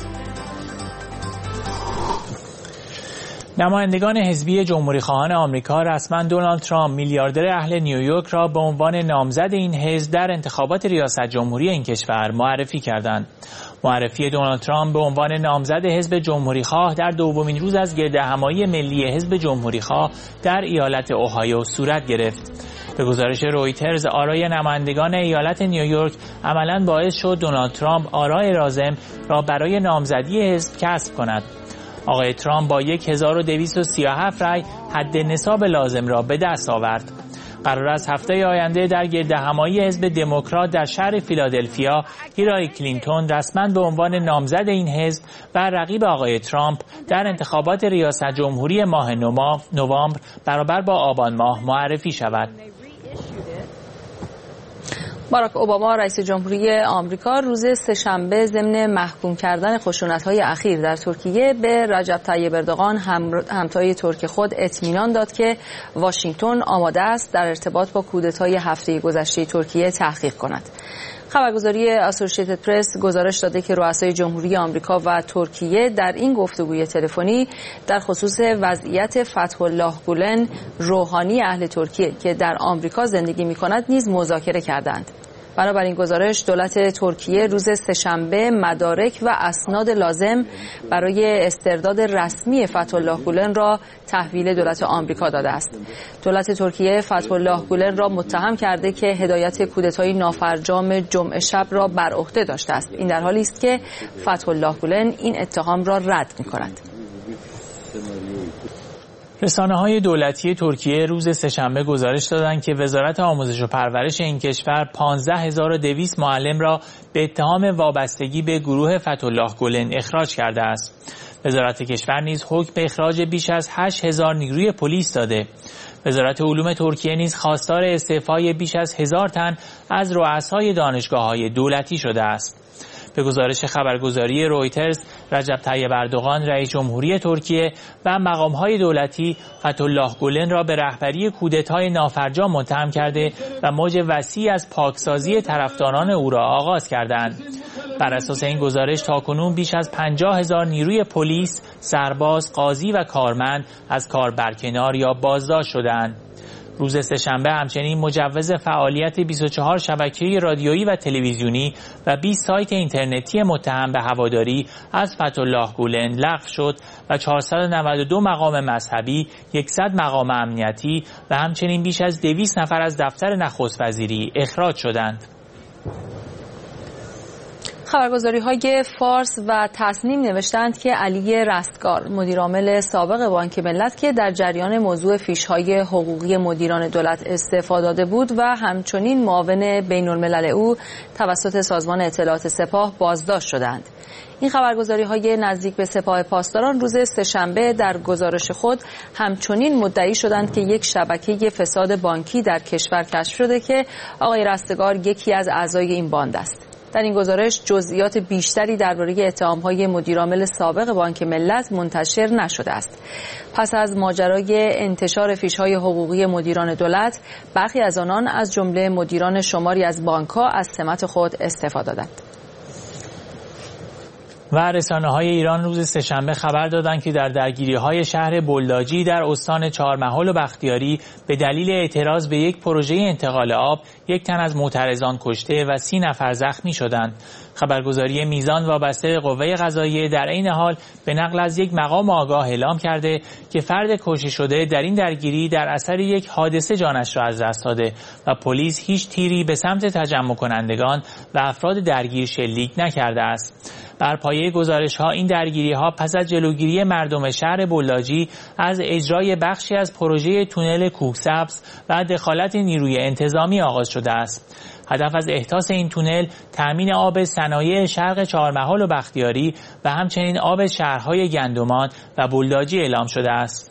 Speaker 2: نمایندگان حزبی جمهوریخواهان آمریکا رسما دونالد ترامپ میلیاردر اهل نیویورک را به عنوان نامزد این حزب در انتخابات ریاست جمهوری این کشور معرفی کردند. معرفی دونالد ترامپ به عنوان نامزد حزب جمهوریخواه در دومین روز از گردهمایی ملی حزب جمهوریخواه در ایالت اوهایو صورت گرفت. به گزارش رویترز آرای نمایندگان ایالت نیویورک عملاً باعث شد دونالد ترامپ آرای لازم را برای نامزدی حزب کسب کند. آقای ترامپ با هزار و دویست و سی و هفت رای حد نصاب لازم را به دست آورد. قرار است هفته آینده در گردهمایی حزب دموکرات در شهر فیلادلفیا هیلاری کلینتون رسما به عنوان نامزد این حزب و رقیب آقای ترامپ در انتخابات ریاست جمهوری ماه نوامبر برابر با آبان ماه معرفی شود.
Speaker 1: باراک اوباما رئیس جمهوری آمریکا روز سه‌شنبه ضمن محکوم کردن خشونت‌های اخیر در ترکیه به رجب طیب اردوغان همتای ترک خود اطمینان داد که واشنگتن آماده است در ارتباط با کودتای هفته گذشته ترکیه تحقیق کند. خبرگزاری اسوسییتد پرس گزارش داده که رؤسای جمهوری آمریکا و ترکیه در این گفتگوی تلفنی در خصوص وضعیت فتح‌الله گولن روحانی اهل ترکیه که در آمریکا زندگی می‌کند نیز مذاکره کردند. بنابراین گزارش دولت ترکیه روز سه‌شنبه مدارک و اسناد لازم برای استرداد رسمی فتح‌الله گولن را تحویل دولت آمریکا داده است. دولت ترکیه فتح‌الله گولن را متهم کرده که هدایت کودتای نافرجام جمعه شب را بر عهده داشته است. این در حالی است که فتح‌الله گولن این اتهام را رد می‌کند.
Speaker 2: رسانه‌های دولتی ترکیه روز سه‌شنبه گزارش دادند که وزارت آموزش و پرورش این کشور پانزده هزار و دویست معلم را به اتهام وابستگی به گروه فتح‌الله گولن اخراج کرده است. وزارت کشور نیز حکم به اخراج بیش از هشت هزار نیروی پلیس داده. وزارت علوم ترکیه نیز خواستار استعفای بیش از هزار تن از رؤسای دانشگاه‌های دولتی شده است. به گزارش خبرگزاری رویترز، رجب طیب اردوغان رئیس جمهوری ترکیه و مقام‌های دولتی فتح‌الله گولن را به رهبری کودتای نافرجام متهم کرده و موج وسیعی از پاکسازی طرفداران او را آغاز کردند. بر اساس این گزارش تاکنون بیش از پنجاه هزار نیروی پلیس، سرباز، قاضی و کارمند از کار برکنار یا بازداشت شدند. روز سه‌شنبه همچنین مجوز فعالیت بیست و چهار شبکه رادیویی و تلویزیونی و بیست سایت اینترنتی متهم به هواداری از فتح‌الله گولن لغو شد و چهارصد و نود و دو مقام مذهبی، صد مقام امنیتی و همچنین بیش از دویست نفر از دفتر نخست وزیری اخراج شدند.
Speaker 1: خبرگزاری‌های فارس و تصنیم نوشتند که علی رستگار مدیرعامل سابق بانک ملت که در جریان موضوع فیش‌های حقوقی مدیران دولت استعفا داده بود و همچنین معاون بین‌الملل او توسط سازمان اطلاعات سپاه بازداشت شدند. این خبرگزاری‌های نزدیک به سپاه پاسداران روز سه‌شنبه در گزارش خود همچنین مدعی شدند که یک شبکه فساد بانکی در کشور کشف شده که آقای رستگار یکی از اعضای این باند است. در این گزارش جزئیات بیشتری درباره اتهام‌های مدیرعامل سابق بانک ملت منتشر نشده است. پس از ماجرای انتشار فیش‌های حقوقی مدیران دولت، برخی از آنان از جمله مدیران شماری از بانک‌ها از سمت خود استعفا دادند.
Speaker 2: و رسانه‌های ایران روز سه‌شنبه خبر دادند که در درگیری‌های شهر بلداجی در استان چهارمحال و بختیاری به دلیل اعتراض به یک پروژه انتقال آب یک تن از معترضان کشته و سی نفر زخمی شدند. خبرگزاری میزان وابسته به قوه قضاییه در این حال به نقل از یک مقام آگاه اعلام کرده که فرد کشته شده در این درگیری در اثر یک حادثه جانش را از دست داده و پلیس هیچ تیری به سمت تجمع کنندگان و افراد درگیر شلیک نکرده است. بر پایه گزارش‌ها این درگیری‌ها پس از جلوگیری مردم شهر بولاجی از اجرای بخشی از پروژه تونل کوهسبز و دخالت نیروی انتظامی آغاز شده است. هدف از احداث این تونل تأمین آب صنایع شرق چهارمحال و بختیاری و همچنین آب شهرهای گندمان و بولداجی اعلام شده است.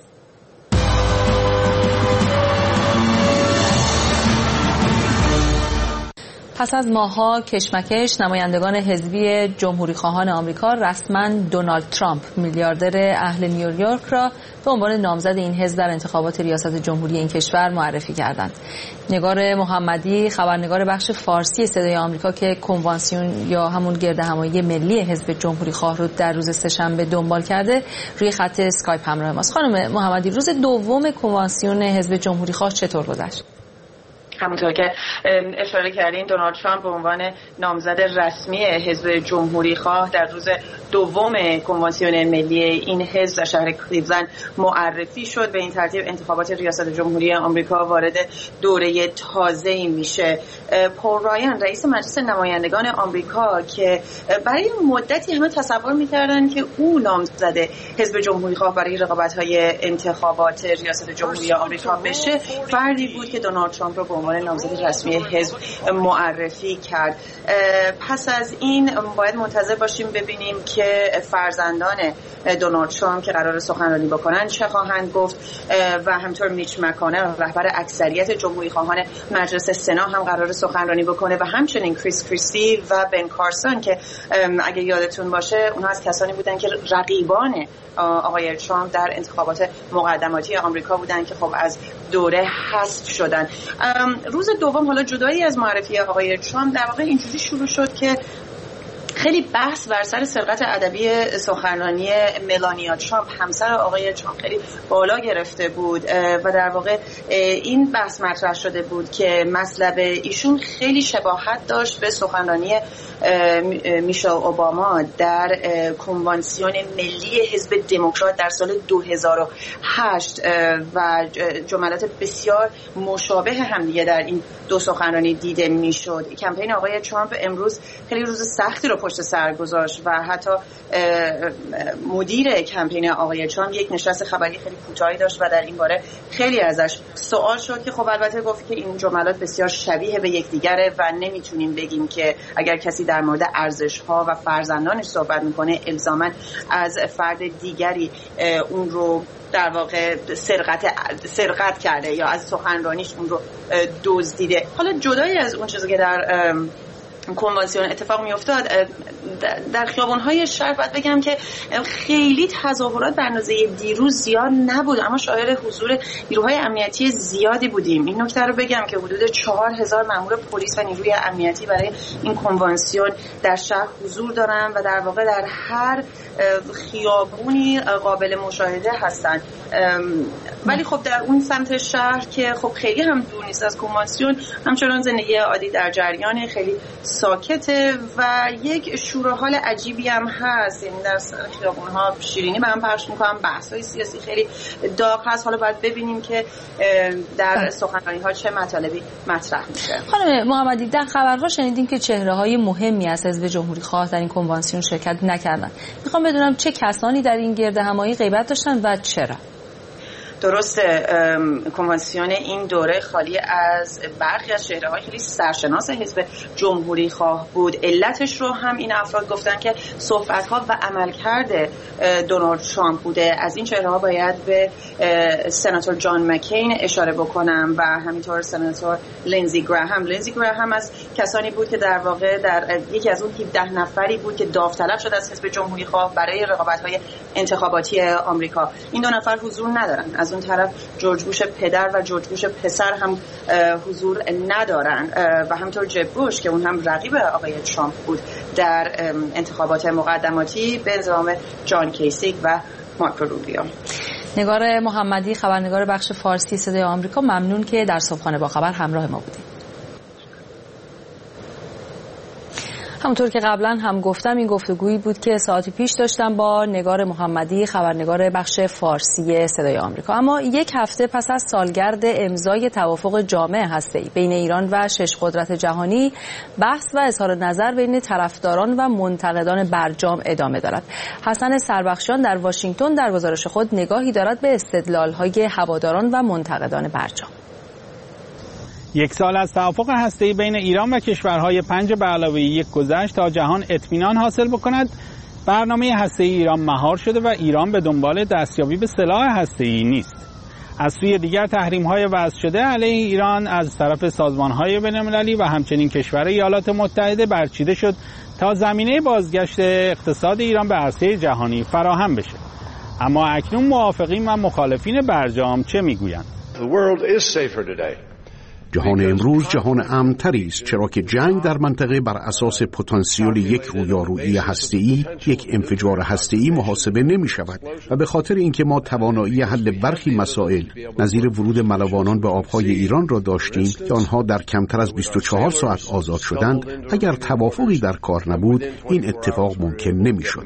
Speaker 1: پس از ماه‌ها کشمکش، نمایندگان حزبی جمهوری‌خواهان آمریکا رسما دونالد ترامپ، میلیاردر اهل نیویورک را به عنوان نامزد این حزب در انتخابات ریاست جمهوری این کشور معرفی کردند. نگار محمدی، خبرنگار بخش فارسی صدای آمریکا که کنوانسیون یا همون گردهمایی ملی حزب جمهوری‌خواه رو در روز سه‌شنبه دنبال کرده، روی خط اسکایپ همراه ماست. خانم محمدی، روز دوم کنوانسیون حزب جمهوری‌خواه چطور گذشت؟
Speaker 3: همونطور که اشاره کردین، دونالد ترامپ به عنوان نامزد رسمی حزب جمهوری‌خواه در روز دوم کنوانسیون ملی این حزب در شهر کلیولند معرفی شد. به این ترتیب انتخابات ریاست جمهوری آمریکا وارد دوره تازه‌ای میشه. پول رایان، رئیس مجلس نمایندگان آمریکا، که برای مدتی همه تصور می‌کردن که او نامزد حزب جمهوری‌خواه برای رقابت‌های انتخابات ریاست جمهوری آمریکا بشه، فردی بود که دونالد ترامپ رو نامزد رسمی حزب معرفی کرد. پس از این باید منتظر باشیم ببینیم که فرزندان دونالد ترامپ که قرار سخنرانی بکنن چه خواهند گفت و همینطور میچ مکانل، رهبر اکثریت جمهوری خواهان مجلس سنا، هم قرار سخنرانی بکنه و همچنین کریس کریستی و بن کارسون که اگه یادتون باشه اونها از کسانی بودن که رقیبان آقای ترامپ در انتخابات مقدماتی آمریکا بودن که خب از دوره حذف شدن. روز دوم حالا جدایی از معرفی آقای ترامپ در واقع اینجوری شروع شد که خیلی بحث بر سر سرقت ادبی سخنرانی ملانیا ترامپ، همسر آقای ترامپ، خیلی بالا گرفته بود و در واقع این بحث مطرح شده بود که مطلب ایشون خیلی شباهت داشت به سخنرانی میشل اوباما در کنوانسیون ملی حزب دموکرات در سال دو هزار و هشت و جملات بسیار مشابه همدیگه در این دو سخنرانی دیده میشد. کمپین آقای ترامپ امروز خیلی روز سختی رو پشت سر گذاشت و حتی مدیر کمپین آقای ترامپ یک نشست خبری خیلی کوتاهی داشت و در این باره خیلی ازش سوال شد که خب البته گفت که این جملات بسیار شبیه به یکدیگره و نمیتونیم بگیم که اگر کسی در مورد ارزش‌ها و فرزندانش صحبت میکنه الزاماً از فرد دیگری اون رو در واقع سرقت سرقت کرده یا از سخنرانیش اون رو دزدیده. حالا جدای از اون چیزی که در کنوانسیون اتفاق می افتاد در خیابان‌های شهر، باید بگم که خیلی تظاهرات به اندازه دیروز زیاد نبود، اما شاهد حضور نیروهای امنیتی زیادی بودیم. این نکته رو بگم که حدود چهار هزار مأمور پلیس و نیروی امنیتی برای این کنوانسیون در شهر حضور دارن و در واقع در هر خیابونی قابل مشاهده هستند. ولی خب در اون سمت شهر که خب خیلی هم دور نیست از کنوانسیون، همچنان زندگی عادی در جریان، خیلی ساکته و یک شور و حال عجیبی هم هست. یعنی در خیابون‌ها شیرینی به هم پخش می‌کنن، بحث‌های سیاسی خیلی داغ هست. حالا باید ببینیم که در سخنرانی‌ها چه مطالبی مطرح میشه.
Speaker 1: خانم محمدی، در خبرها شنیدیم که چهره‌های مهمی از حزب جمهوری‌خواه در این کنوانسیون شرکت نکردند. می‌خوام بدونم چه کسانی در این گردهمایی غیبت داشتن و چرا؟
Speaker 3: درسته، کنوانسیون این دوره خالی از برخی از چهره‌های خیلی سرشناس حزب جمهوری خواه بود. علتش رو هم این افراد گفتن که صحبت‌ها و عملکرد دونالد ترامپ بوده. از این چهره‌ها باید به سناتور جان مکین اشاره بکنم و همینطور سناتور لینزی گراهام. لینزی گراهام از کسانی بود که در واقع در یکی از اون هفده نفری بود که داوطلب شد از حزب جمهوری خواه برای رقابت‌های انتخاباتی آمریکا. این دو نفر حضور ندارن. از اون طرف جورج بوش پدر و جورج بوش پسر هم حضور ندارن و همینطور جب بوش که اون هم رقیب آقای ترامپ بود در انتخابات مقدماتی به انضمام جان کیسیک و مارکو روبیو.
Speaker 1: نگار محمدی، خبرنگار بخش فارسی صدای آمریکا، ممنون که در صبحانه با خبر همراه ما بودید. همونطور که قبلا هم گفتم این گفتگویی بود که ساعتی پیش داشتم با نگار محمدی، خبرنگار بخش فارسی صدای آمریکا. اما یک هفته پس از سالگرد امضای توافق جامع هسته‌ای بین ایران و شش قدرت جهانی، بحث و اظهار نظر بین طرفداران و منتقدان برجام ادامه دارد. حسن سربخشیان در واشنگتن در گزارش خود نگاهی دارد به استدلال‌های هواداران و منتقدان برجام.
Speaker 14: یک سال از توافق هسته‌ای بین ایران و کشورهای پنج به علاوه یک گذشت تا جهان اطمینان حاصل بکند، برنامه هسته‌ای ایران مهار شده و ایران به دنبال دستیابی به سلاح هسته‌ای نیست. از سوی دیگر تحریم‌های وضع شده علیه ایران از طرف سازمان‌های بین‌المللی و همچنین کشور ایالات متحده برچیده شد تا زمینه بازگشت اقتصاد ایران به عرصه جهانی فراهم بشه. اما اکنون موافقین و مخالفین برجام چه میگویند؟
Speaker 15: جهان امروز جهان امن‌تری است، چرا که جنگ در منطقه بر اساس پتانسیل یک رویارویی هسته‌ای، یک انفجار هسته‌ای محاسبه نمی‌شود و به خاطر اینکه ما توانایی حل برخی مسائل نظیر ورود ملوانان به آبهای ایران را داشتیم که آنها در کمتر از بیست و چهار ساعت آزاد شدند، اگر توافقی در کار نبود این اتفاق ممکن نمی‌شد.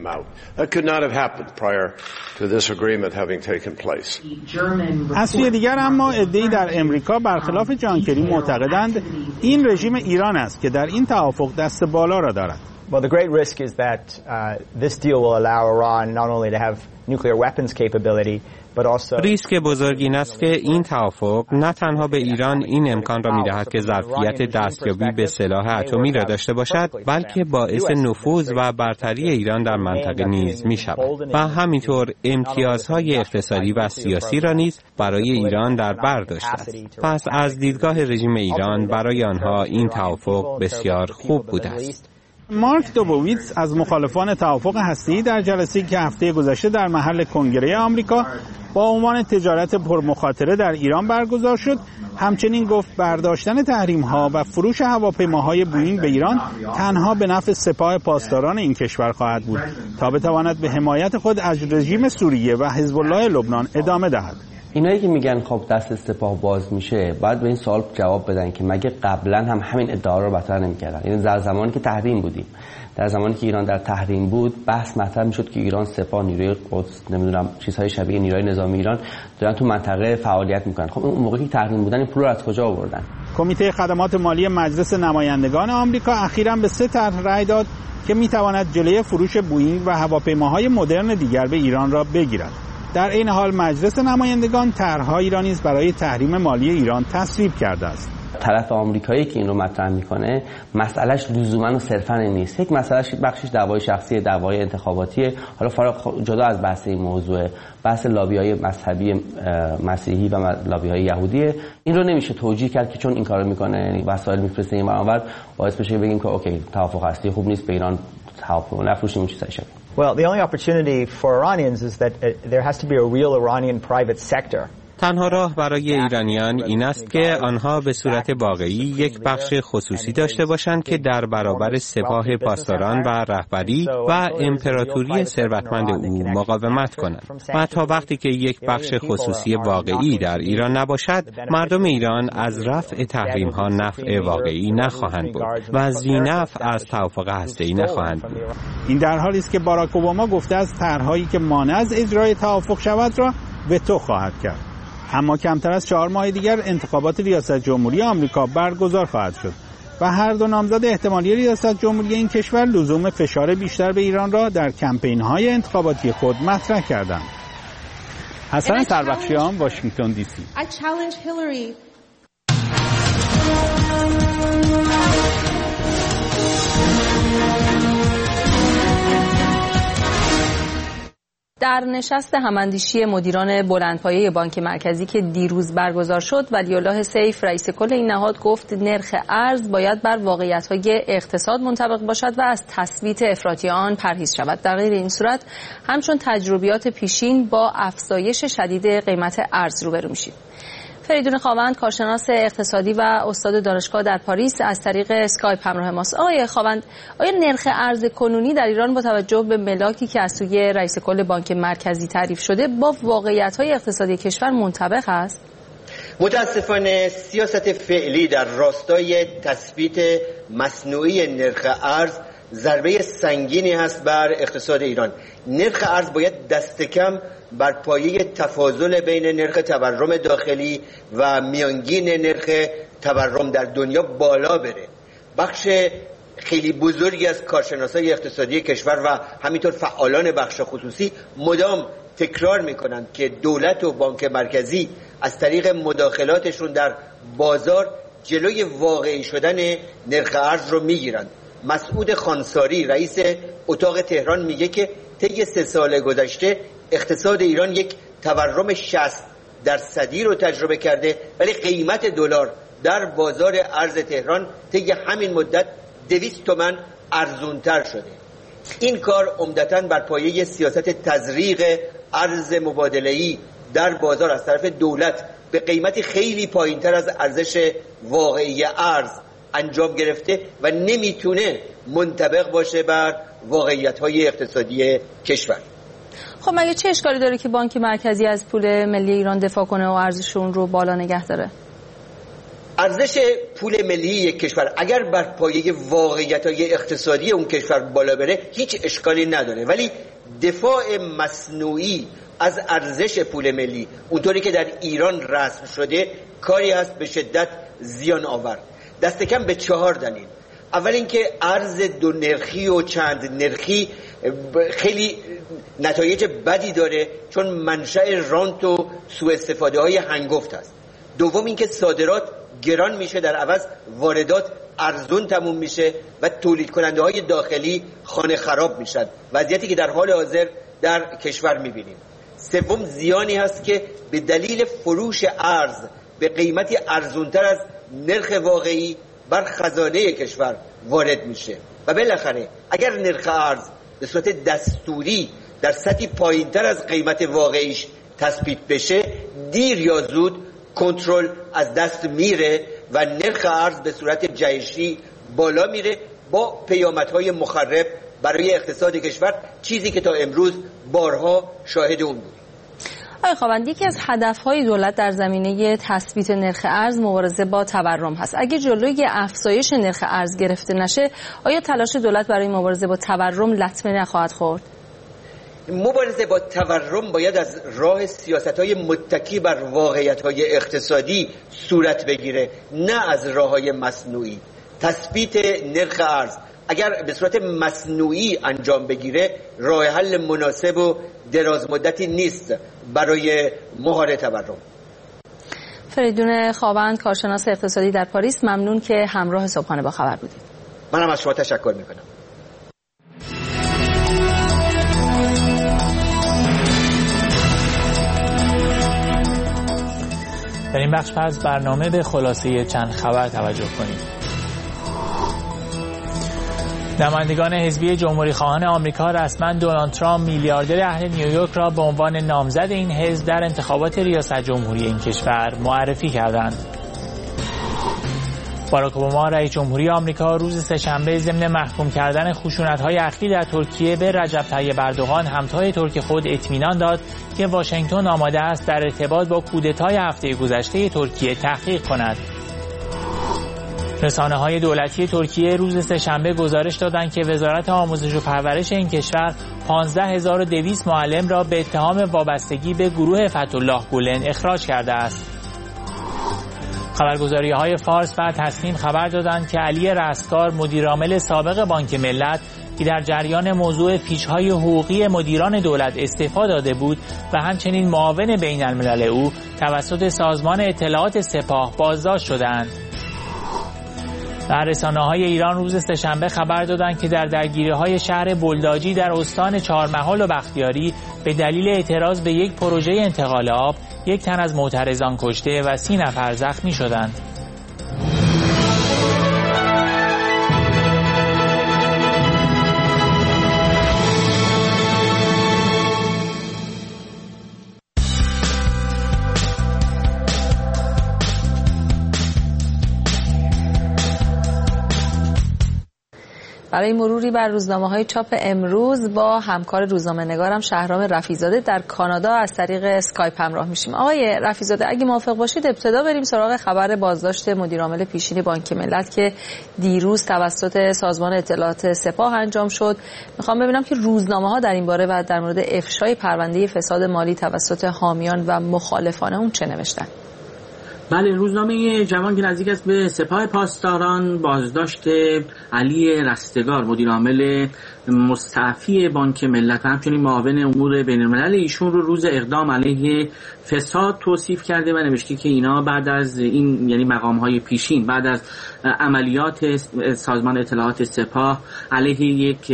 Speaker 14: از سوی دیگر اما عده‌ای در امریکا برخلاف جان کری معتقدند این رژیم ایران است که در این توافق دست بالا را دارد.
Speaker 16: Well, the great risk is that uh, this deal will allow Iran not only to have nuclear weapons capability but also
Speaker 17: ریسک بزرگی این است که این توافق نه تنها به ایران این امکان را می‌دهد که ظرفیت دستیابی به سلاح اتمی را داشته باشد، بلکه باعث نفوذ و برتری ایران در منطقه نیز می‌شود و همینطور امتیازهای اقتصادی و سیاسی را نیز برای ایران در بر داشته است. پس از دیدگاه رژیم ایران برای آنها این توافق بسیار خوب بوده است.
Speaker 14: مارک دوبوویتز از مخالفان توافق هسته‌ای در جلسه‌ای که هفته گذشته در محل کنگره آمریکا با عنوان تجارت پرمخاطره در ایران برگزار شد، همچنین گفت برداشتن تحریم‌ها و فروش هواپیماهای بوئینگ به ایران تنها به نفع سپاه پاسداران این کشور خواهد بود تا بتواند به حمایت خود از رژیم سوریه و حزب الله لبنان ادامه دهد.
Speaker 18: اینایی که میگن خب دست سپاه باز میشه، باید به این سوال جواب بدن که مگه قبلا هم همین ادعا رو مطرح نمی‌کردن؟ یعنی در زمانی که تحریم بودیم، در زمانی که ایران در تحریم بود، بحث مطرح میشد که ایران، سپاه، نیروی قدس، نمیدونم چیزهای شبیه نیروی نظامی ایران دارن تو منطقه فعالیت میکنن. خب اون موقعی که تحریم بودن این پول رو از کجا آوردن؟
Speaker 14: کمیته خدمات مالی مجلس نمایندگان آمریکا اخیراً به سه طرح رأی داد که میتواند جلوی فروش بوئینگ و هواپیماهای مدرن دیگر به ایران را بگیرد. در این حال مجلس نمایندگان طرح‌هایی را نیز برای تحریم مالی ایران تصویب کرده است.
Speaker 18: طرف آمریکایی که این رو مطرح میکنه مسئلهش لزوما و صرفا نیست. یک مسئلهش بخشش دعوای شخصی، دعوای انتخاباتیه. حالا فارغ جدا از بحث این موضوع، بحث لابی‌های مذهبی مسیحی و لابی‌های یهودیه. این رو نمیشه توجیه کرد که چون این کارو میکنه، یعنی وسایل میفرسته این برابر باعث بشه بگیم که اوکی توافق هستی خوب نیست، به ایران توافق نفروشیم چیزای شبیه.
Speaker 16: Well, the only opportunity for Iranians is that uh, there has to be a real Iranian private sector.
Speaker 17: تنها راه برای ایرانیان این است که آنها به صورت واقعی یک بخش خصوصی داشته باشند که در برابر سپاه پاسداران و رهبری و امپراتوری ثروتمند او مقاومت کنند. و تا وقتی که یک بخش خصوصی واقعی در ایران نباشد، مردم ایران از رفع تحریم‌ها نفع واقعی نخواهند برد و ذی‌نفع از توافق هسته‌ای نخواهند بود.
Speaker 14: این در حالی است که باراک اوباما گفته است طرح‌هایی که مانع از اجرای توافق شود را وتو خواهد کرد. اما کمتر از چهار ماه دیگر انتخابات ریاست جمهوری آمریکا برگزار خواهد شد و هر دو نامزد احتمالی ریاست جمهوری این کشور لزوم فشار بیشتر به ایران را در کمپین‌های انتخاباتی خود مطرح کردند. حسن سربخشیان، واشنگتن دی سی.
Speaker 1: در نشست هماندیشی مدیران بلندپایه بانک مرکزی که دیروز برگزار شد، ولی‌الله سیف رئیس کل این نهاد گفت نرخ ارز باید بر واقعیت‌های اقتصاد منطبق باشد و از تثبیت افراطی آن پرهیز شود. در غیر این صورت همچون تجربیات پیشین با افزایش شدید قیمت ارز روبرو میشیم. فریدون خاوند، کارشناس اقتصادی و استاد دانشگاه در پاریس، از طریق اسکایپ همراه ماست. آقای خاوند، آیا نرخ ارز کنونی در ایران با توجه به ملاکی که از سوی رئیس کل بانک مرکزی تعریف شده با واقعیت‌های اقتصادی کشور منطبق است؟
Speaker 19: متاسفانه سیاست فعلی در راستای تثبیت مصنوعی نرخ ارز ضربه سنگینی هست بر اقتصاد ایران. نرخ ارز باید دست کم بر پایه تفاضل بین نرخ تورم داخلی و میانگین نرخ تورم در دنیا بالا بره. بخش خیلی بزرگی از کارشناسای اقتصادی کشور و همینطور فعالان بخش خصوصی مدام تکرار میکنند که دولت و بانک مرکزی از طریق مداخلاتشون در بازار جلوی واقعی شدن نرخ ارز رو میگیرند. مسعود خانساری رئیس اتاق تهران میگه که طی سه سال گذشته اقتصاد ایران یک تورم شصت درصدی رو تجربه کرده، ولی قیمت دلار در بازار ارز تهران طی همین مدت دویست تومن ارزونتر شده. این کار عمدتاً بر پایه سیاست تزریق ارز مبادله‌ای در بازار از طرف دولت به قیمتی خیلی پایینتر از ارزش واقعی ارز انجام گرفته و نمیتونه منطبق باشه بر واقعیت‌های اقتصادی کشور.
Speaker 1: خب مگه چه اشکالی داره که بانک مرکزی از پول ملی ایران دفاع کنه و ارزش اون رو بالا نگه داره؟
Speaker 19: ارزش پول ملی یک کشور اگر بر پایه واقعیت‌های اقتصادی اون کشور بالا بره هیچ اشکالی نداره، ولی دفاع مصنوعی از ارزش پول ملی اونطوری که در ایران رسم شده کاری هست به شدت زیان آور. دست کم به چهار دلیل. اول اینکه ارز دو نرخی و چند نرخی خیلی نتایج بدی داره چون منشأ رانت و سوء استفاده های هنگفت است. دوم اینکه صادرات گران میشه، در عوض واردات ارزون تموم میشه و تولید کننده های داخلی خانه خراب میشن، وضعیتی که در حال حاضر در کشور میبینیم. سوم زیانی هست که به دلیل فروش ارز به قیمتی ارزونتر از نرخ واقعی بر خزانه کشور وارد میشه و بالاخره اگر نرخ ارز به صورت دستوری در سطحی پایینتر از قیمت واقعیش تثبیت بشه دیر یا زود کنترل از دست میره و نرخ ارز به صورت جهشی بالا میره با پیامدهای مخرب برای اقتصاد کشور، چیزی که تا امروز بارها شاهد اون بود.
Speaker 1: آقای خواوند، یکی از هدفهای دولت در زمینه تثبیت نرخ ارز مبارزه با تورم هست. اگه جلوی افزایش نرخ ارز گرفته نشه، آیا تلاش دولت برای مبارزه با تورم لطمه نخواهد خورد؟
Speaker 19: مبارزه با تورم باید از راه سیاست‌های متکی بر واقعیت‌های اقتصادی صورت بگیره، نه از راه‌های مصنوعی. تثبیت نرخ ارز اگر به صورت مصنوعی انجام بگیره راه حل مناسب و دراز مدتی نیست برای مهار تورم.
Speaker 1: فریدون خواوند، کارشناس اقتصادی در پاریس، ممنون که همراه صبحانه با خبر بودید.
Speaker 19: منم از شما تشکر میکنم.
Speaker 2: در این بخش از برنامه به خلاصه چند خبر توجه کنیم. نمایندگان حزبی جمهوری خواهان آمریکا رسما دونالد ترامپ میلیاردر اهل نیویورک را به عنوان نامزد این حزب در انتخابات ریاست جمهوری این کشور معرفی کردند. باراک اوباما رئیس جمهوری آمریکا روز سه‌شنبه ضمن محکوم کردن خشونت‌های اخیر در ترکیه به رجب طیب اردوغان همتای ترک خود اطمینان داد که واشنگتن آماده است در ارتباط با کودتای هفته گذشته ترکیه تحقیق کند. رسانه‌های دولتی ترکیه روز سه‌شنبه گزارش دادند که وزارت آموزش و پرورش این کشور پانزده هزار و دویست معلم را به اتهام وابستگی به گروه فتح‌الله گولن اخراج کرده است. خبرگزاری‌های فارس و تسنیم خبر دادند که علی رستگار مدیرعامل سابق بانک ملت که در جریان موضوع فیش‌های حقوقی مدیران دولت استعفا داده بود و همچنین معاون بین‌الملل او توسط سازمان اطلاعات سپاه بازداشت شدند. در رسانه‌های ایران روز سه‌شنبه خبر دادند که در درگیری‌های شهر بلداجی در استان چهارمحال و بختیاری به دلیل اعتراض به یک پروژه انتقال آب یک تن از معترضان کشته و سی نفر زخمی شدند.
Speaker 1: برای مروری بر روزنامه‌های چاپ امروز با همکار روزنامه‌نگارم شهرام رفیع‌زاده در کانادا از طریق اسکایپ همراه میشیم. آقای رفیع‌زاده اگه موافق باشید ابتدا بریم سراغ خبر بازداشت مدیرعامل پیشین بانک ملت که دیروز توسط سازمان اطلاعات سپاه انجام شد. میخوام ببینم که روزنامه‌ها در این باره و در مورد افشای پرونده فساد مالی توسط حامیان و مخالفان اون چه نوشتن.
Speaker 11: بله، روزنامه جوان که نزدیک است به سپاه پاسداران بازداشت علی رستگار مدیرعامل مستعفی بانک ملت و همچنین معاون امور بین‌الملل ایشون رو روز اقدام علیه فساد توصیف کرده و نوشته که اینا بعد از این یعنی مقام‌های پیشین بعد از عملیات سازمان اطلاعات سپاه علیه یک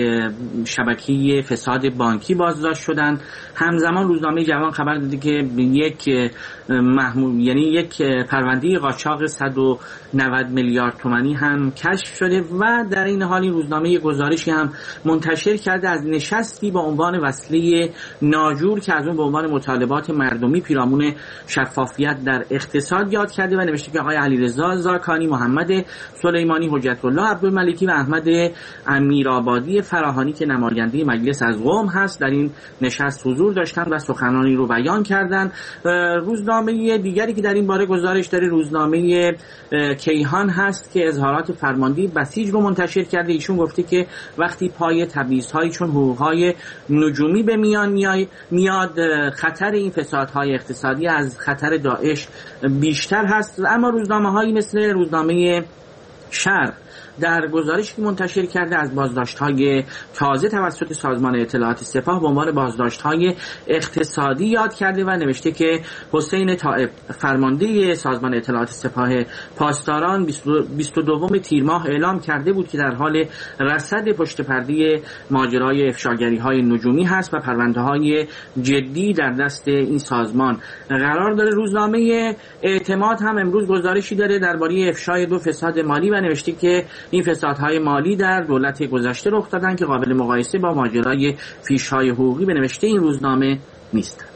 Speaker 11: شبکه فساد بانکی بازداشت شدن. همزمان روزنامه جوان خبر داده که یک محمول یعنی یک پرونده قاچاق صد و نود میلیارد تومانی هم کشف شده و در این حال این روزنامه گزارشی هم منتشر کرده از نشستی با عنوان وصله ناجور که از اون به عنوان مطالبات مردمی پیرامون شفافیت در اقتصاد یاد کرده و نوشته که آقای علیرضا زاکانی، محمد سلیمانی، حجت الله عبدالملکی و احمد امیرآبادی فراهانی که نماینده مجلس از قم هست در این نشست حضور داشتن و سخنانی رو بیان کردند. روزنامه دیگری که در این باره گزارش داره روزنامه کیهان هست که اظهارات فرمانده بسیج رو منتشر کرده. ایشون گفته که وقتی پای تبعیض‌هایی چون حقوق‌های نجومی به میان میاد خطر این فسادهای اقتصادی از خطر داعش بیشتر هست. اما روزنامه‌هایی مثل روزنامه شرق در گزارشی که منتشر کرده از بازداشت‌های تازه توسط سازمان اطلاعات سپاه به عنوان بازداشت‌های اقتصادی یاد کرده و نوشته که حسین طائف فرمانده سازمان اطلاعات سپاه پاسداران بیست و دوم تیر ماه اعلام کرده بود که در حال رصد پشت پرده ماجرای افشاگری‌های نجومی هست و پرونده‌های جدی در دست این سازمان قرار داره. روزنامه اعتماد هم امروز گزارشی داره درباره افشای دو فساد مالی و نوشته که این فسادهای مالی در دولت گذشته رخ دادن که قابل مقایسه با ماجرای فیش‌های حقوقی به نوشته این روزنامه نیستند.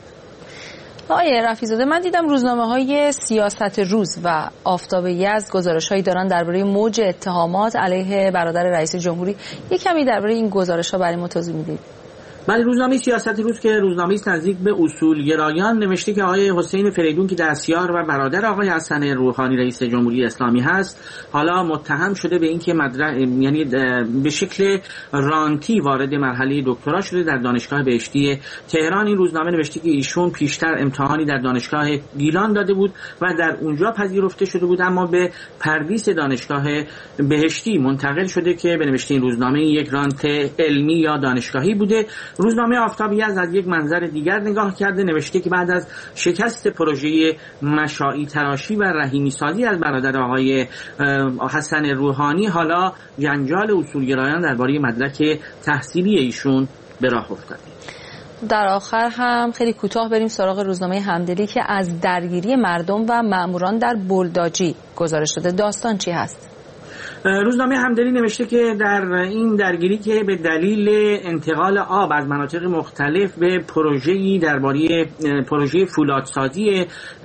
Speaker 1: آقای رفیع‌زاده من دیدم روزنامه‌های سیاست روز و آفتاب یزد گزارش‌هایی دارن درباره موج اتهامات علیه برادر رئیس جمهوری. یک کمی درباره این گزارش‌ها برای ما توضیح میدید؟
Speaker 11: بله، روزنامه سیاست روز که روزنامه است نزدیک به اصولگرایان نوشته که آقای حسین فریدون که دستیار و برادر آقای حسن روحانی رئیس جمهوری اسلامی هست حالا متهم شده به اینکه مدرک یعنی به شکل رانتی وارد مرحله دکترا شده در دانشگاه بهشتی تهران. این روزنامه نوشته که ایشون پیشتر امتحانی در دانشگاه گیلان داده بود و در اونجا پذیرفته شده بود اما به پردیس دانشگاه بهشتی منتقل شده که به نوشته این روزنامه یک رانت علمی یا دانشگاهی بوده. روزنامه آفتاب یزد از یک منظر دیگر نگاه کرده نوشته که بعد از شکست پروژه مشاعی تراشی و رحیمی سازی از برادر آقای حسن روحانی حالا جنجال اصولگرایان درباره مدرک تحصیلی ایشون به راه افتاده.
Speaker 1: در آخر هم خیلی کوتاه بریم سراغ روزنامه همدلی که از درگیری مردم و ماموران در بلداجی گزارش شده. داستان چی هست؟
Speaker 11: روزنامه همدلی نوشته که در این درگیری که به دلیل انتقال آب از مناطق مختلف به پروژه‌ای درباره پروژه فولادسازی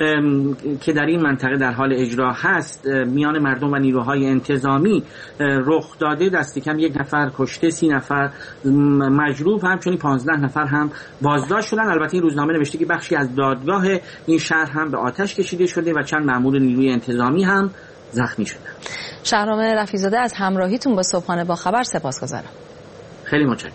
Speaker 11: که در این منطقه در حال اجرا هست میان مردم و نیروهای انتظامی رخ داده، دست کم یک نفر کشته، سی نفر مجروح و همچنین پانزده نفر هم بازداشت شدن. البته این روزنامه نوشته که بخشی از دادگاه این شهر هم به آتش کشیده شده و چند مأمور نیروی انتظامی هم زخمی شدن.
Speaker 1: شهرام رفیع‌زاده از همراهیتون با صبحانه با خبر سپاسگزارم.
Speaker 11: خیلی متشکرم.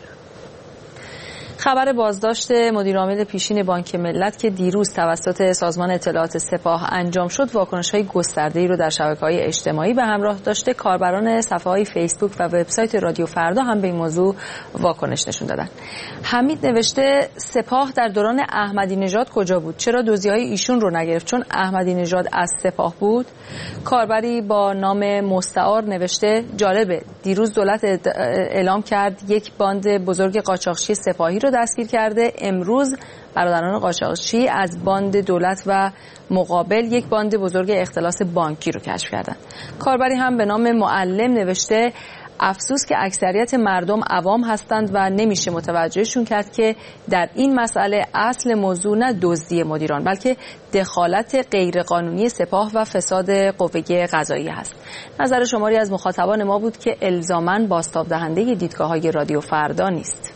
Speaker 1: خبر بازداشت مدیرعامل پیشین بانک ملت که دیروز توسط سازمان اطلاعات سپاه انجام شد واکنش‌های گسترده‌ای رو در شبکه‌های اجتماعی به همراه داشته. کاربران صفحه‌های فیسبوک و وبسایت رادیو فردا هم به این موضوع واکنش نشون دادن. حمید نوشته سپاه در دوران احمدی نژاد کجا بود؟ چرا دزدی‌های ایشون رو نگرفت چون احمدی نژاد از سپاه بود؟ کاربری با نام مستعار نوشته جالبه دیروز دولت اعلام کرد یک باند بزرگ قاچاقچی سپاهی رو دستگیر کرده، امروز برادران قاچاقچی از باند دولت و مقابل یک باند بزرگ اختلاس بانکی رو کشف کردن. کاربری هم به نام معلم نوشته افسوس که اکثریت مردم عوام هستند و نمیشه متوجهشون کرد که در این مسئله اصل موضوع نه دزدی مدیران بلکه دخالت غیرقانونی سپاه و فساد قوه قضاییه است. نظر شماری از مخاطبان ما بود که الزاماً بازتاب دهنده دیدگاه‌های رادیو فردا نیست.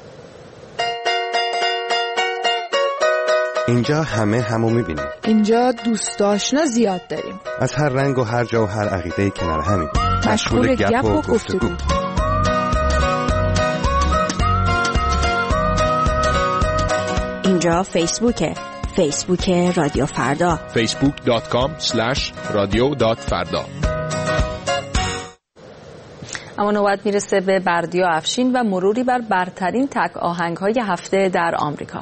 Speaker 20: اینجا همه همو میبینیم.
Speaker 21: اینجا دوست آشنا زیاد داریم.
Speaker 20: از هر رنگ و هر جا و هر عقیده‌ای کنار همیم.
Speaker 21: مشغول گپ و گفتگو.
Speaker 22: اینجا فیسبوکه. فیسبوک رادیو فردا.
Speaker 23: فیسبوک دات کام اسلش رادیو دات فردا.
Speaker 1: اما نوبت میرسه به بردیا افشین و مروری بر برترین تک آهنگ‌های هفته در آمریکا.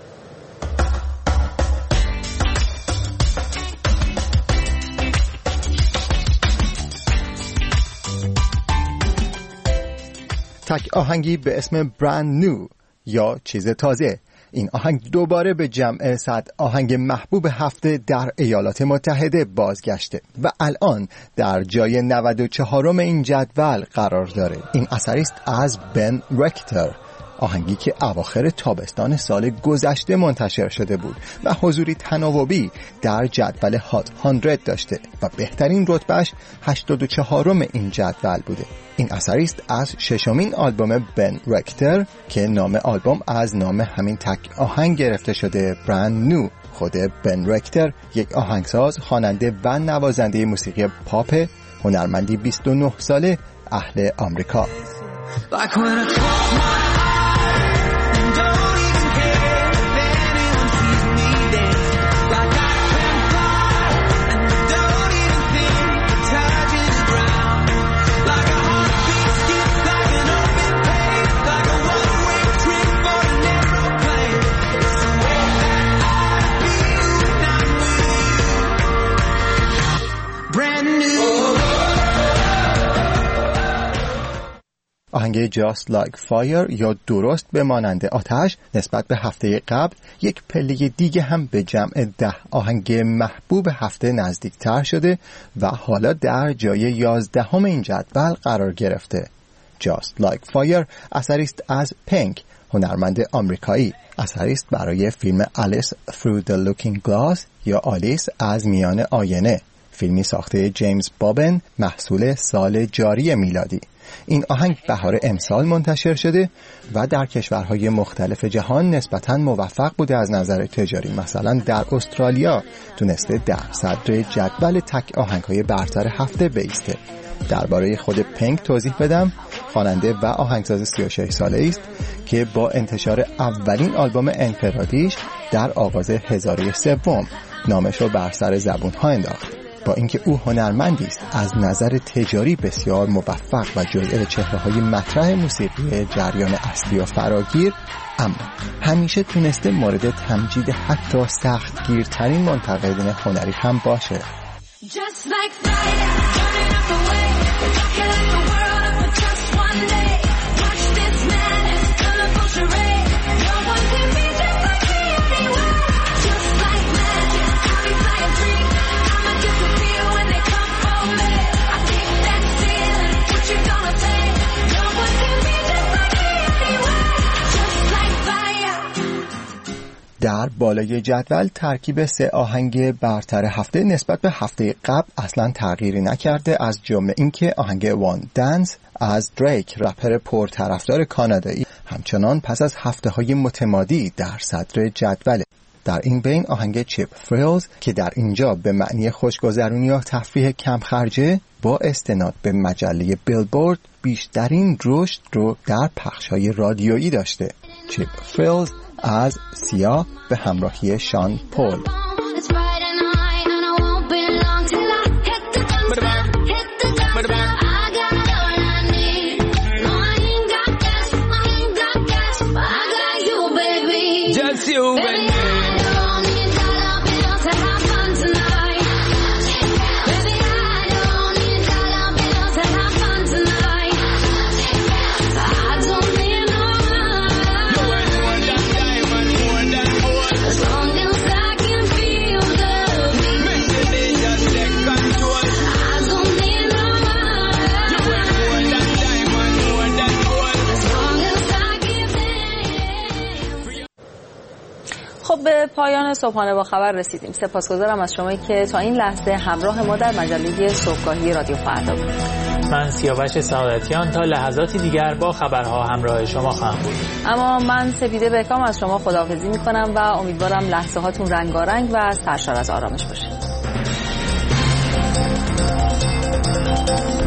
Speaker 13: تک آهنگی به اسم Brand New یا چیز تازه. این آهنگ دوباره به جمع صد آهنگ محبوب هفته در ایالات متحده بازگشته و الان در جای نود و چهارم این جدول قرار داره. این اثری است از بن رکتر، آهنگی که اواخر تابستان سال گذشته منتشر شده بود و حضوری تناوبی در جدول هات صد داشته و بهترین رتبهش هشتاد و چهارم این جدول بوده. این اثری است از ششمین آلبوم بن رکتر که نام آلبوم از نام همین تک آهنگ گرفته شده، برند نیو. خود بن رکتر یک آهنگساز، خواننده و نوازنده موسیقی پاپ، هنرمندی بیست و نه ساله اهل آمریکا. آهنگ Just Like Fire یا درست به مانند آتش نسبت به هفته قبل یک پله دیگه هم به جمع ده آهنگ محبوب هفته نزدیکتر شده و حالا در جای یازدهم این جدول قرار گرفته. Just Like Fire اثری است از پینک، هنرمند آمریکایی. اثری است برای فیلم Alice Through the Looking Glass یا آلیس از میان آینه، فیلمی ساخته جیمز بابن محصول سال جاری میلادی. این آهنگ بهار امسال منتشر شده و در کشورهای مختلف جهان نسبتاً موفق بوده از نظر تجاری. مثلا در استرالیا تونسته در صدر جدول تک آهنگ‌های برتر هفته بایسته. درباره خود پینک توضیح بدم. خواننده و آهنگساز سی و شش ساله است که با انتشار اولین آلبوم انفرادیش در آغاز هزار و سوم نامش رو بر سر زبون‌ها انداخت. با اینکه او هنرمندی است از نظر تجاری بسیار موفق و جزء چهره‌های مطرح موسیقی جریان اصلی و فراگیر، اما همیشه تونسته مورد تمجید حتی سختگیرترین منتقدین هنری هم باشه. Just like fire, turning up the way, rocking like the world up for just one day. Watch this madness, colorful charade. No one can be just like me anywhere. Just like magic, I'll be flying free. I'ma get the feel when they come for me. I think that feeling, what you gonna say? No one can be just like me anywhere. Just like fire. در بالای جدول ترکیب سه آهنگ برتر هفته نسبت به هفته قبل اصلا تغییری نکرده، از جمله اینکه آهنگ وان دنس از دریک، رپر پرطرفدار کانادایی، همچنان پس از هفته‌های متمادی در صدر جدول. در این بین آهنگ چیپ فریلز که در اینجا به معنی خوشگذرونی یا تفریح کم خرجه، با استناد به مجله بیلبورد بیشترین رشد رو در پخش‌های رادیویی داشته. چیپ فریلز از سیا به همراهی شان پول.
Speaker 1: خب به پایان صبحانه با خبر رسیدیم. سپاسگزارم از شما که تا این لحظه همراه ما در مجله صبحگاهی رادیو فردا بود.
Speaker 2: من سیاوش سعادتیان تا لحظاتی دیگر با خبرها همراه شما خواهم بود.
Speaker 1: اما من سپیده بهکام از شما خداحافظی میکنم و امیدوارم لحظه هاتون رنگارنگ و سرشار از آرامش باشه.